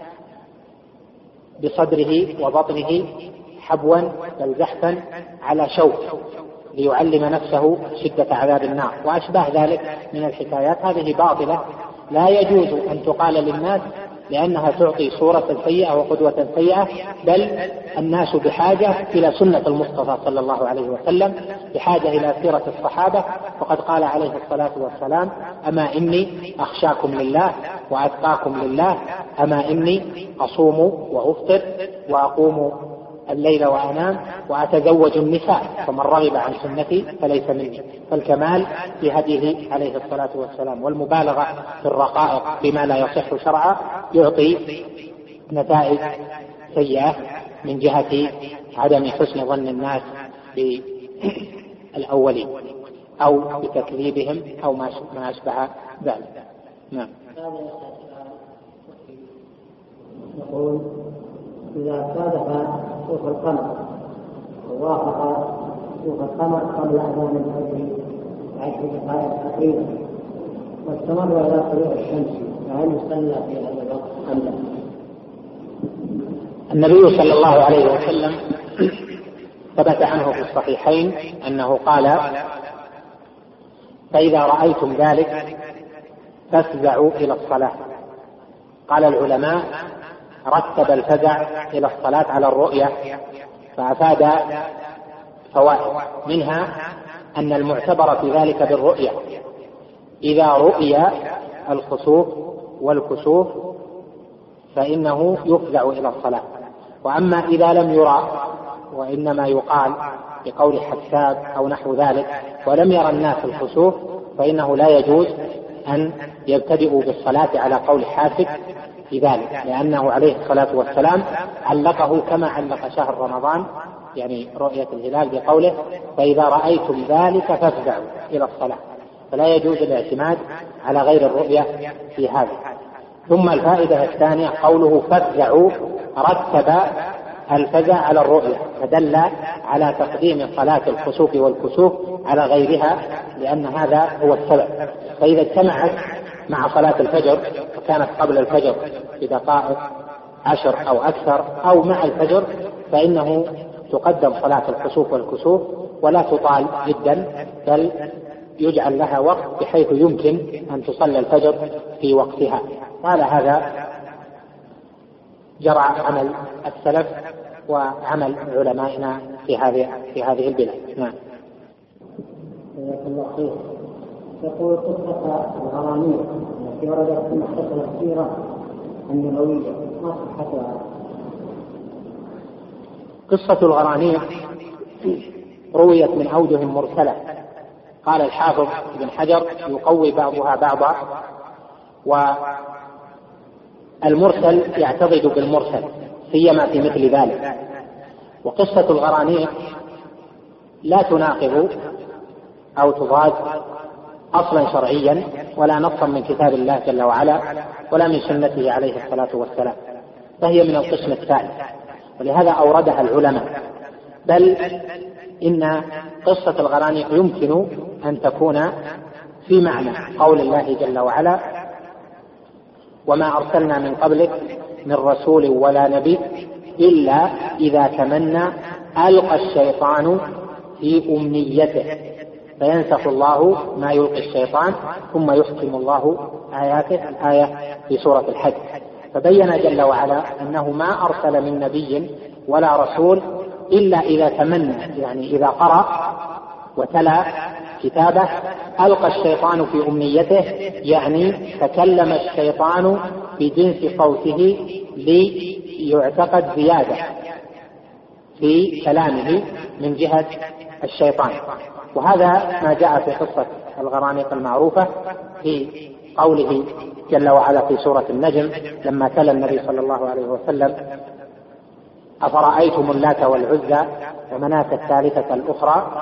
بصدره وبطنه حبوا بل زحفا على شوك ليعلم نفسه شدة عذاب النار وأشباه ذلك من الحكايات. هذه باطلة لا يجوز أن تقال للناس، لأنها تعطي صورة سيئة وقدوة سيئة، بل الناس بحاجة إلى سنة المصطفى صلى الله عليه وسلم، بحاجة إلى سيرة الصحابة، فقد قال عليه الصلاة والسلام: أما إني أخشاكم لله وأتقاكم لله، أما إني أصوم وأفطر وأقوم الليل وأنام وأتزوج النساء، فمن رغب عن سنتي فليس مني. فالكمال في هديه عليه الصلاة والسلام، والمبالغة في الرقائق بما لا يصح شرعا يعطي نتائج سيئة من جهة عدم حسن ظن الناس بالأولين أو بتكذيبهم أو ما أشبه ذلك. نعم. يقول: إذا صادف شوف القمر ووافق شوف القمر قبل أذان الفجر بعشر دقائق تقريبا واستمر إلى طلوع الشمس، فهل يصلى في هذا الوقت أم لا؟ النبي صلى الله عليه وسلم ثبت عنه في الصحيحين أنه قال: فإذا رأيتم ذلك فافزعوا إلى الصلاة. قال العلماء: رتب الفزع إلى الصلاة على الرؤية، فأفاد فوائد، منها أن المعتبر في ذلك بالرؤية، إذا رؤي الخسوف والكسوف فإنه يفزع إلى الصلاة. وأما إذا لم يرى وإنما يقال بقول حساب أو نحو ذلك ولم يرى الناس الخسوف فإنه لا يجوز أن يبتدئوا بالصلاة على قول حاسب في ذلك، لأنه عليه الصلاة والسلام علقه كما علق شهر رمضان، يعني رؤية الهلال، بقوله: فإذا رأيتم ذلك فافزعوا إلى الصلاة. فلا يجوز الاعتماد على غير الرؤية في هذا. ثم الفائدة الثانية قوله فافزعوا، رتب الفزع على الرؤية، فدل على تقديم صلاة الخسوف والكسوف على غيرها، لأن هذا هو السبب. فإذا اجتمعت مع صلاة الفجر وكانت قبل الفجر بدقائق عشر أو أكثر أو مع الفجر فإنه تقدم صلاة الخسوف والكسوف ولا تطال جدا، بل يجعل لها وقت بحيث يمكن أن تصلى الفجر في وقتها. قال هذا جرى عمل السلف وعمل علمائنا في هذه في هذه البلاد. نعم. يقول قصة الغرانيق التي وردت في مختصر السيرة النبوية، ما صحتها؟ قصة الغرانيق رويت من أوجه مرسلة، قال الحافظ ابن حجر: يقوي بعضها بعضا، والمرسل يعتضد بالمرسل سيما في مثل ذلك. وقصة الغرانيق لا تناقض أو تضاد أصلا شرعيا ولا نصا من كتاب الله جل وعلا ولا من سنته عليه الصلاة والسلام، فهي من القسم الثالث، ولهذا أوردها العلماء. بل إن قصة الغرانيق يمكن أن تكون في معنى قول الله جل وعلا: وما أرسلنا من قبلك من رسول ولا نبي إلا إذا تمنى ألقى الشيطان في أمنيته فينسخ الله ما يلقي الشيطان ثم يحكم الله آياته، الآية في سورة الحج. فبين جل وعلا أنه ما أرسل من نبي ولا رسول إلا إذا تمنى، يعني إذا قرأ وتلا كتابه ألقى الشيطان في أمنيته، يعني تكلم الشيطان بجنس صوته ليعتقد زيادة في كلامه من جهة الشيطان. وهذا ما جاء في قصة الغرانيق المعروفة في قوله جل وعلا في سورة النجم لما تلا النبي صلى الله عليه وسلم: أفرأيتم اللات والعزى ومناة الثالثة الأخرى.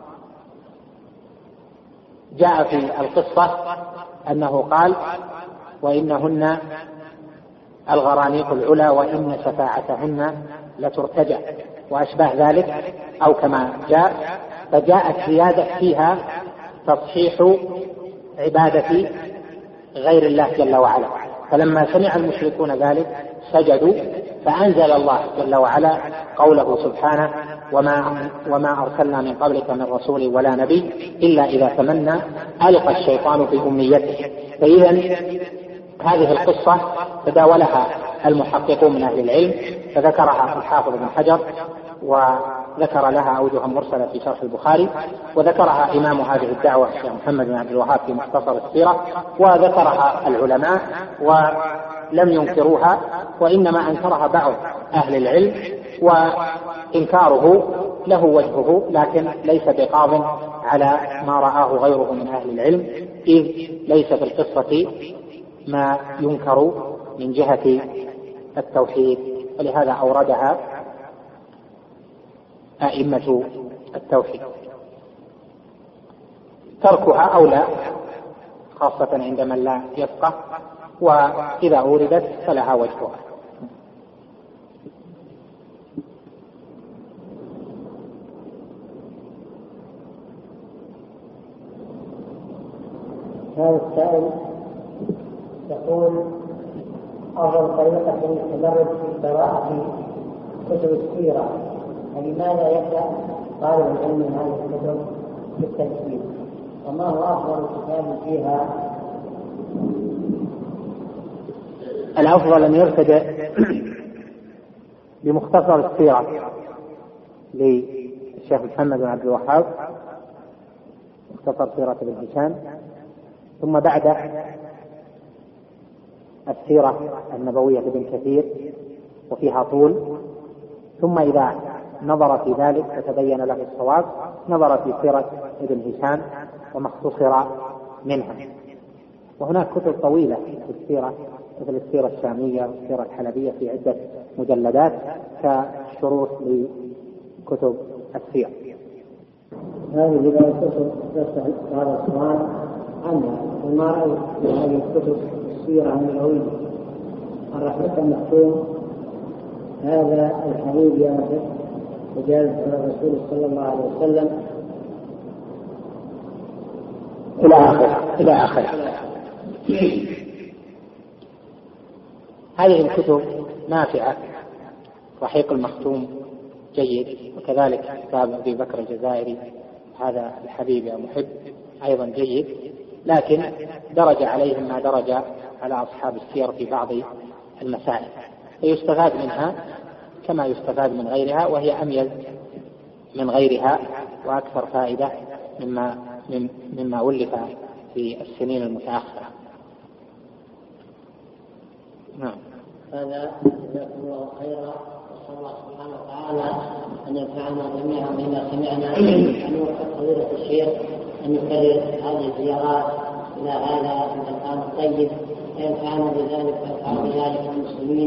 جاء في القصة أنه قال: وإنهن الغرانيق العلا وإن شفاعتهن لترتجى، وأشباه ذلك، أو كما جاء. فجاءت زيادة فيها تصحيح عبادة غير الله جل وعلا. فلما سمع المشركون ذلك سجدوا، فأنزل الله جل وعلا قوله سبحانه: وما, وما أرسلنا من قبلك من رسول ولا نبي إلا إذا تمنى ألقى الشيطان في أمنيته. فإذا هذه القصة تداولها المحققون من أهل العلم، فذكرها الحافظ بن حجر وذكر لها أوجها مرسلة في شرح البخاري، وذكرها إمام هذه الدعوة الشيخ محمد بن عبد الوهاب في مختصر السيرة، وذكرها العلماء ولم ينكروها، وإنما أنكرها بعض أهل العلم، وإنكاره له وجهه لكن ليس بقاض على ما رآه غيره من أهل العلم، إذ ليس في القصة ما ينكر من جهة التوحيد، ولهذا أوردها أئمة التوحيد. تركها أولى خاصة عند من لا يفقه، وإذا أوردت فلها وجهها. هذا السائل يقول: أفضل طريقة للتدرج في قراءة كتب السيرة، فلماذا يبدأ طالب العلم من هذه الكتب بالتجويد؟ وما هو أفضل كتاب فيها؟ الأفضل أن يبتدئ بمختصر السيرة للشيخ محمد بن عبد الوهاب، مختصر سيرة ابن هشام، ثم بعد السيرة النبوية لابن كثير وفيها طول، ثم إذا نظر في ذلك فتبين له الصواب نظر في سيرة ابن هشام وما اختصر منها. وهناك كتب طويلة في السيرة مثل السيرة الشامية والسيرة الحلبية في عدة مجلدات كشروح لكتب السيرة. هذه إذا الكتب تسأل هذا السؤال عنها، وما رأيك في هذه الكتب السيرة النبوية؟ الرحمة المختوم هذا الحبيب يا مثل وجالس على الرسول صلى الله عليه وسلم إلى آخر إلى آخر هذه الكتب نافعة. رحيق المختوم جيد، وكذلك كتاب أبي بكر الجزائري هذا الحبيب يا محب أيضا جيد، لكن درج عليهم ما درج على أصحاب السير في بعض المسائل، فيستفاد منها كما يستفاد من غيرها، وهي أميز من غيرها وأكثر فائدة مما مما ولف في السنين المتأخرة. نعم. هذا جزاكم الله خيرا، وصلى الله سبحانه وتعالى أن ينفعنا جميعا بما سمعنا، أن يوفق فضيلة الشيخ أن يكرر هذه الزيارات إلى هذا المكان الطيب، وينفعنا بذلك وينفع بذلك المسلمين.